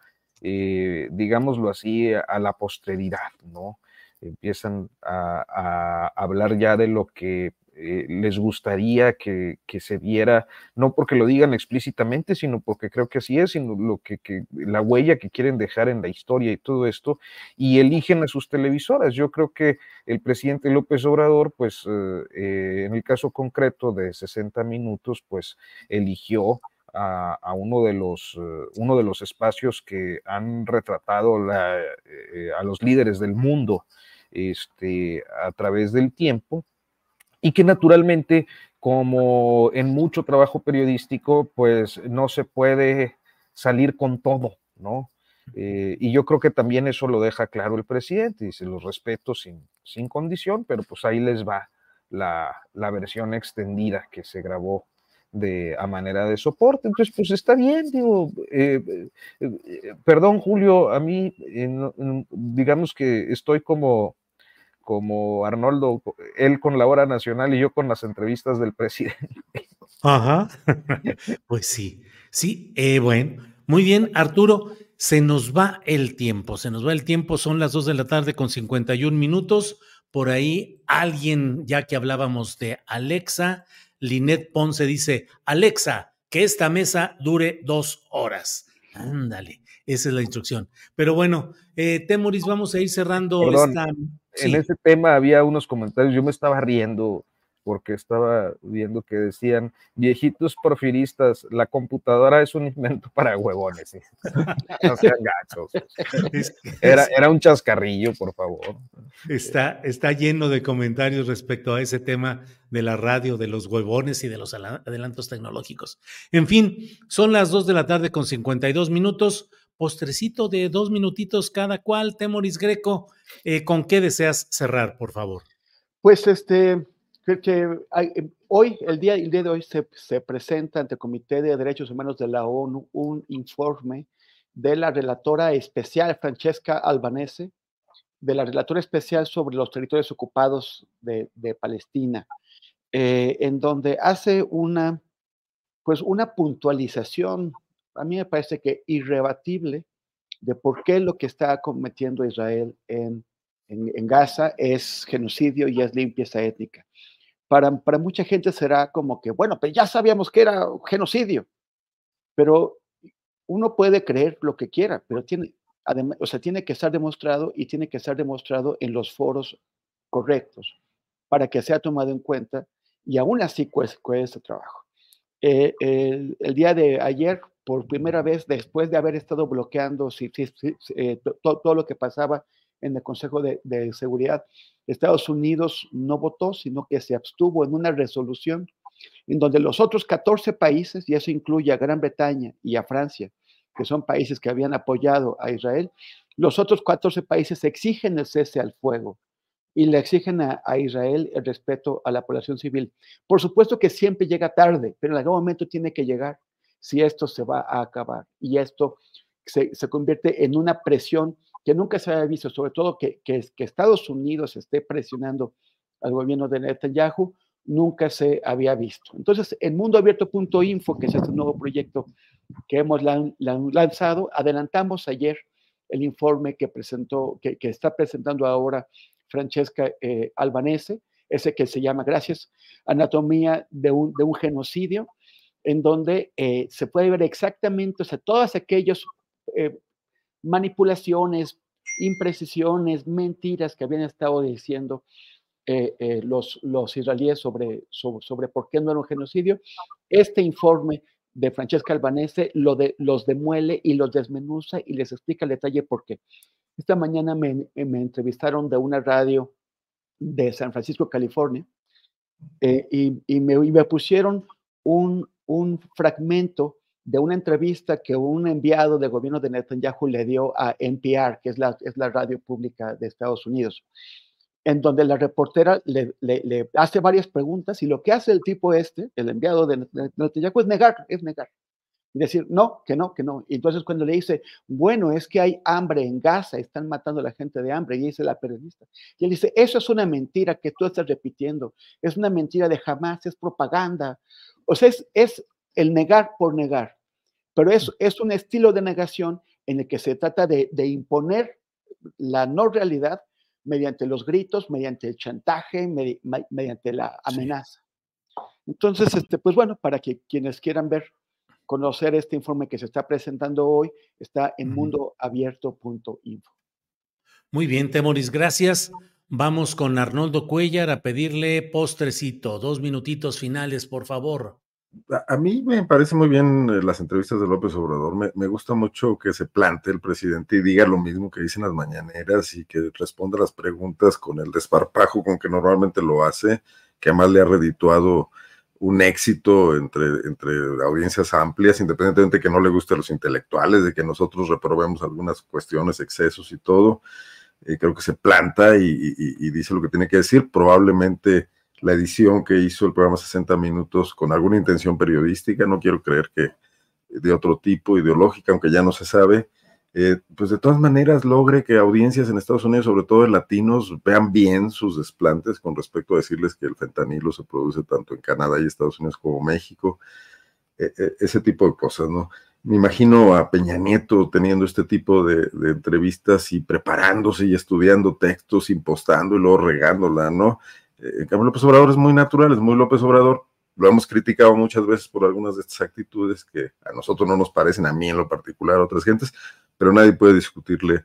digámoslo así, a la posteridad, ¿no? Empiezan a hablar ya de lo que les gustaría que se viera, no porque lo digan explícitamente, sino porque creo que así es, sino la huella que quieren dejar en la historia y todo esto, y eligen a sus televisoras. Yo creo que el presidente López Obrador, pues en el caso concreto de 60 minutos, pues eligió a uno de los espacios que han retratado a los líderes del mundo a través del tiempo, y que naturalmente, como en mucho trabajo periodístico, pues no se puede salir con todo, ¿no? Y yo creo que también eso lo deja claro el presidente, dice: los respeto sin condición, pero pues ahí les va la versión extendida que se grabó a manera de soporte. Entonces, pues está bien, digo, perdón, Julio, a mí, digamos que estoy como Arnoldo, él con la hora nacional y yo con las entrevistas del presidente. Ajá, pues sí, sí, bueno, muy bien, Arturo, se nos va el tiempo, son las 2 de la tarde con 51 minutos, por ahí alguien, ya que hablábamos de Alexa, Linet Ponce dice, Alexa, que esta mesa dure 2 horas. Ándale, esa es la instrucción. Pero bueno, Temoris, vamos a ir cerrando Perdón, esta... en Sí. ese tema había unos comentarios, yo me estaba riendo porque estaba viendo que decían, viejitos porfiristas, la computadora es un invento para huevones. ¿Sí? No sean gachos. Era un chascarrillo, por favor. Está lleno de comentarios respecto a ese tema de la radio, de los huevones y de los adelantos tecnológicos. En fin, son las 2 de la tarde con 52 minutos. Postrecito de 2 minutitos cada cual. Temoris Greco, ¿con qué deseas cerrar, por favor? Pues hoy, el día de hoy, se presenta ante el Comité de Derechos Humanos de la ONU un informe de la relatora especial Francesca Albanese, de la relatora especial sobre los territorios ocupados de Palestina, en donde hace una puntualización, a mí me parece que irrebatible, de por qué lo que está cometiendo Israel en Gaza es genocidio y es limpieza étnica. Para mucha gente será como que, bueno, pues ya sabíamos que era genocidio, pero uno puede creer lo que quiera, pero tiene que estar demostrado y tiene que estar demostrado en los foros correctos para que sea tomado en cuenta y aún así cuesta trabajo. El día de ayer, por primera vez, después de haber estado bloqueando todo lo que pasaba en el Consejo de Seguridad, Estados Unidos no votó, sino que se abstuvo en una resolución en donde los otros 14 países, y eso incluye a Gran Bretaña y a Francia, que son países que habían apoyado a Israel, los otros 14 países exigen el cese al fuego y le exigen a Israel el respeto a la población civil. Por supuesto que siempre llega tarde, pero en algún momento tiene que llegar si esto se va a acabar. Y esto se convierte en una presión que nunca se había visto, sobre todo que Estados Unidos esté presionando al gobierno de Netanyahu, nunca se había visto. Entonces, en mundoabierto.info, que es este nuevo proyecto que hemos lanzado, adelantamos ayer el informe que está presentando ahora Francesca Albanese, ese que se llama, gracias, Anatomía de un genocidio, en donde se puede ver exactamente, o sea, todas aquellas manipulaciones, imprecisiones, mentiras que habían estado diciendo los israelíes sobre por qué no era un genocidio. Este informe de Francesca Albanese los demuele y los desmenuza y les explica el detalle por qué. Esta mañana me entrevistaron de una radio de San Francisco, California, y me pusieron un fragmento de una entrevista que un enviado del gobierno de Netanyahu le dio a NPR, que es la radio pública de Estados Unidos, en donde la reportera le hace varias preguntas y lo que hace el tipo el enviado de Netanyahu, es negar. Y decir, no, que no. Y entonces cuando le dice, bueno, es que hay hambre en Gaza, están matando a la gente de hambre, y dice la periodista. Y él dice, eso es una mentira que tú estás repitiendo, es una mentira de Hamás, es propaganda. O sea, es el negar por negar, pero es un estilo de negación en el que se trata de imponer la no realidad mediante los gritos, mediante el chantaje, mediante la amenaza. Entonces, pues bueno, para que quienes quieran conocer este informe que se está presentando hoy, está en mundoabierto.info. Muy bien, Temoris, gracias. Vamos con Arnoldo Cuellar a pedirle postrecito. 2 minutitos finales, por favor. A mí me parece muy bien las entrevistas de López Obrador. Me gusta mucho que se plante el presidente y diga lo mismo que dice en las mañaneras y que responda las preguntas con el desparpajo con que normalmente lo hace, que además le ha redituado un éxito entre audiencias amplias, independientemente de que no le guste a los intelectuales, de que nosotros reprobemos algunas cuestiones, excesos y todo. Creo que se planta y dice lo que tiene que decir. Probablemente la edición que hizo el programa 60 Minutos con alguna intención periodística, no quiero creer que de otro tipo, ideológica, aunque ya no se sabe, pues de todas maneras logre que audiencias en Estados Unidos, sobre todo de latinos, vean bien sus desplantes con respecto a decirles que el fentanilo se produce tanto en Canadá y Estados Unidos como México, ese tipo de cosas, ¿no? Me imagino a Peña Nieto teniendo este tipo de entrevistas y preparándose y estudiando textos, impostando y luego regándola, ¿no? En cambio, López Obrador es muy natural, es muy López Obrador. Lo hemos criticado muchas veces por algunas de estas actitudes que a nosotros no nos parecen, a mí en lo particular, a otras gentes, pero nadie puede discutirle.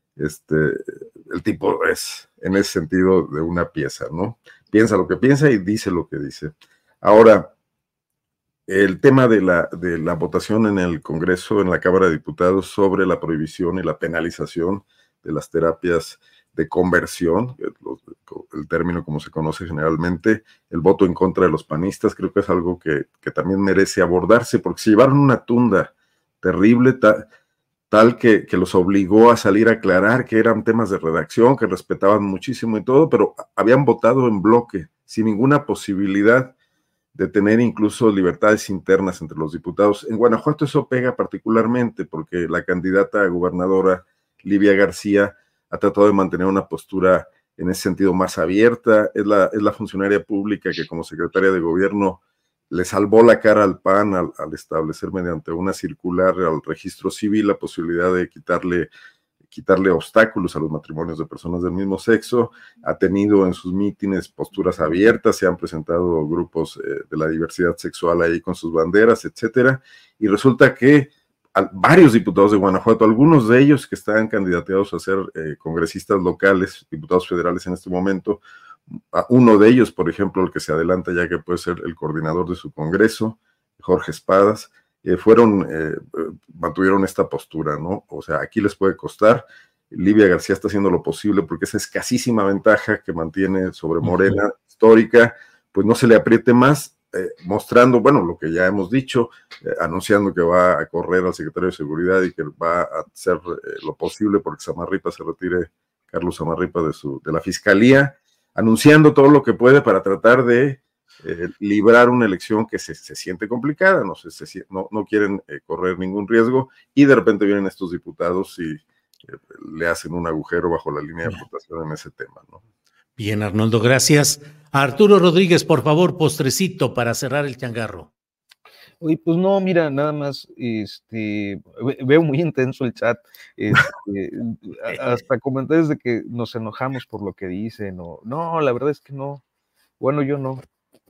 El tipo es, en ese sentido, de una pieza, ¿no? Piensa lo que piensa y dice lo que dice. Ahora, el tema de la votación en el Congreso, en la Cámara de Diputados, sobre la prohibición y la penalización de las terapias de conversión, el término como se conoce generalmente, el voto en contra de los panistas, creo que es algo que también merece abordarse, porque se llevaron una tunda terrible, tal que los obligó a salir a aclarar que eran temas de redacción, que respetaban muchísimo y todo, pero habían votado en bloque, sin ninguna posibilidad de tener incluso libertades internas entre los diputados. En Guanajuato eso pega particularmente porque la candidata a gobernadora, Livia García, ha tratado de mantener una postura en ese sentido más abierta. Es la funcionaria pública que como secretaria de gobierno le salvó la cara al PAN al establecer mediante una circular al registro civil la posibilidad de quitarle obstáculos a los matrimonios de personas del mismo sexo. Ha tenido en sus mítines posturas abiertas, se han presentado grupos de la diversidad sexual ahí con sus banderas, etcétera, y resulta que varios diputados de Guanajuato, algunos de ellos que están candidateados a ser congresistas locales, diputados federales en este momento, uno de ellos, por ejemplo, el que se adelanta ya que puede ser el coordinador de su congreso, Jorge Espadas, mantuvieron esta postura, ¿no? O sea, aquí les puede costar. Livia García está haciendo lo posible porque esa escasísima ventaja que mantiene sobre Morena, histórica, pues no se le apriete más, mostrando, bueno, lo que ya hemos dicho, anunciando que va a correr al secretario de Seguridad y que va a hacer lo posible porque Samarripa se retire, Carlos Samarripa, de la Fiscalía, anunciando todo lo que puede para tratar de librar una elección que se siente complicada, no quieren correr ningún riesgo, y de repente vienen estos diputados y le hacen un agujero bajo la línea de votación en ese tema, ¿no? Bien, Arnoldo, gracias. Arturo Rodríguez, por favor, postrecito para cerrar el changarro. Oye, pues no, mira, nada más, veo muy intenso el chat, hasta comentarios de que nos enojamos por lo que dicen, no, la verdad es que no, bueno, yo no,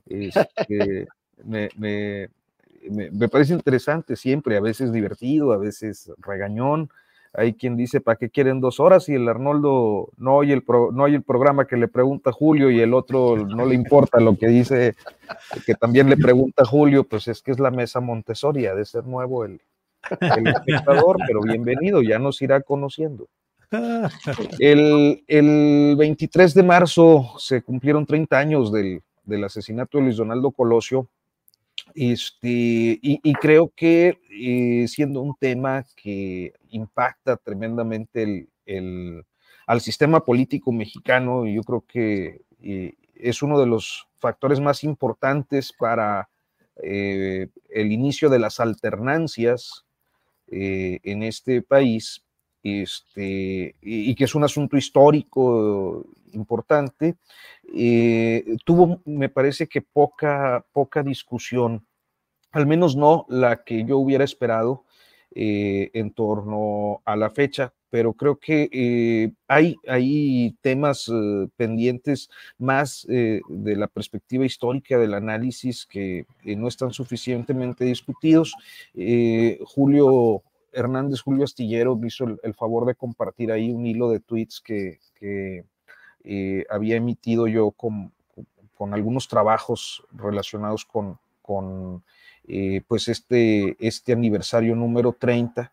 me parece interesante siempre, a veces divertido, a veces regañón. Hay quien dice, ¿para qué quieren 2 horas? Y el Arnoldo no oye el programa que le pregunta Julio y el otro no le importa lo que dice, que también le pregunta Julio, pues es que es la mesa Montessori, ha de ser nuevo el espectador, pero bienvenido, ya nos irá conociendo. El 23 de marzo se cumplieron 30 años del asesinato de Luis Donaldo Colosio, y creo que siendo un tema que impacta tremendamente al sistema político mexicano, yo creo que es uno de los factores más importantes para el inicio de las alternancias en este país, y que es un asunto histórico importante, tuvo, me parece que poca discusión, al menos no la que yo hubiera esperado en torno a la fecha, pero creo que hay temas pendientes más de la perspectiva histórica del análisis que no están suficientemente discutidos. Julio Astillero me hizo el favor de compartir ahí un hilo de tweets que había emitido yo con algunos trabajos relacionados con pues este aniversario número 30,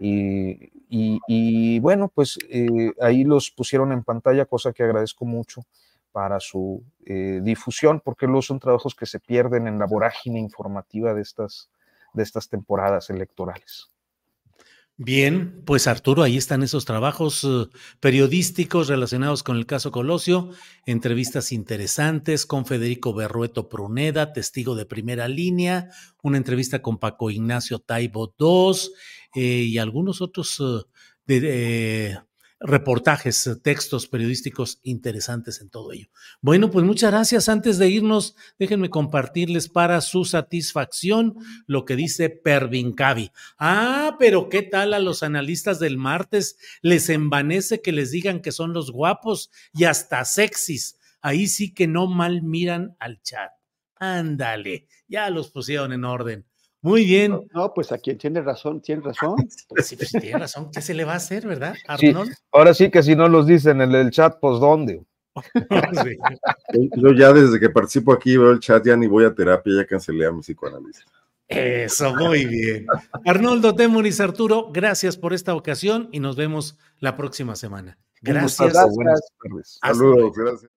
y bueno, pues ahí los pusieron en pantalla, cosa que agradezco mucho para su difusión, porque luego son trabajos que se pierden en la vorágine informativa de estas temporadas electorales. Bien, pues Arturo, ahí están esos trabajos periodísticos relacionados con el caso Colosio, entrevistas interesantes con Federico Berrueto Pruneda, testigo de primera línea, una entrevista con Paco Ignacio Taibo II, y algunos otros reportajes, textos periodísticos interesantes en todo ello. Bueno, pues muchas gracias. Antes de irnos, déjenme compartirles para su satisfacción lo que dice Pervincavi. Pero ¿qué tal a los analistas del martes? Les envanece que les digan que son los guapos y hasta sexys. Ahí sí que no mal miran al chat. Ándale, ya los pusieron en orden. Muy bien. No, pues a quien tiene razón. Pues sí, tiene razón. ¿Qué se le va a hacer, verdad, Arnold? Sí, ahora sí que si no los dicen en el chat, pues ¿dónde? Sí. Yo ya desde que participo aquí veo el chat, ya ni voy a terapia, ya cancelé a mi psicoanalista. Eso, muy bien. Arnoldo Temoris, Arturo, gracias por esta ocasión y nos vemos la próxima semana. Gracias. Buenas tardes. Saludos, gracias.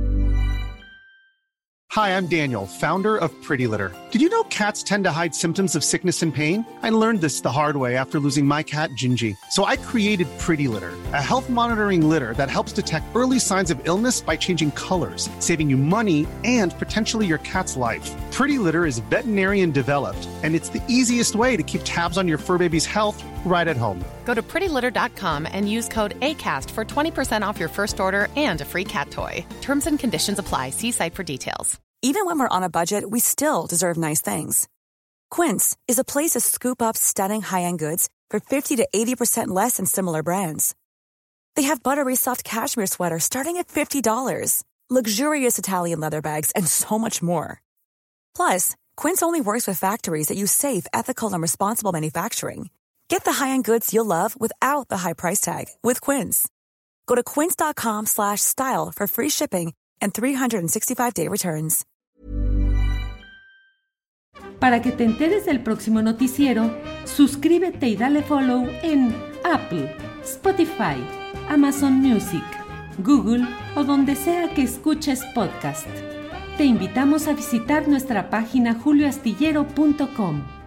Hi, I'm Daniel, founder of Pretty Litter. Did you know cats tend to hide symptoms of sickness and pain? I learned this the hard way after losing my cat, Gingy. So I created Pretty Litter, a health monitoring litter that helps detect early signs of illness by changing colors, saving you money and potentially your cat's life. Pretty Litter is veterinarian developed, and it's the easiest way to keep tabs on your fur baby's health right at home. Go to prettylitter.com and use code ACAST for 20% off your first order and a free cat toy. Terms and conditions apply. See site for details. Even when we're on a budget, we still deserve nice things. Quince is a place to scoop up stunning high-end goods for 50 to 80% less than similar brands. They have buttery soft cashmere sweaters starting at $50, luxurious Italian leather bags, and so much more. Plus, Quince only works with factories that use safe, ethical, and responsible manufacturing. Get the high-end goods you'll love without the high price tag with Quince. Go to quince.com/style for free shipping and 365-day returns. Para que te enteres del próximo noticiero, suscríbete y dale follow en Apple, Spotify, Amazon Music, Google o donde sea que escuches podcast. Te invitamos a visitar nuestra página julioastillero.com.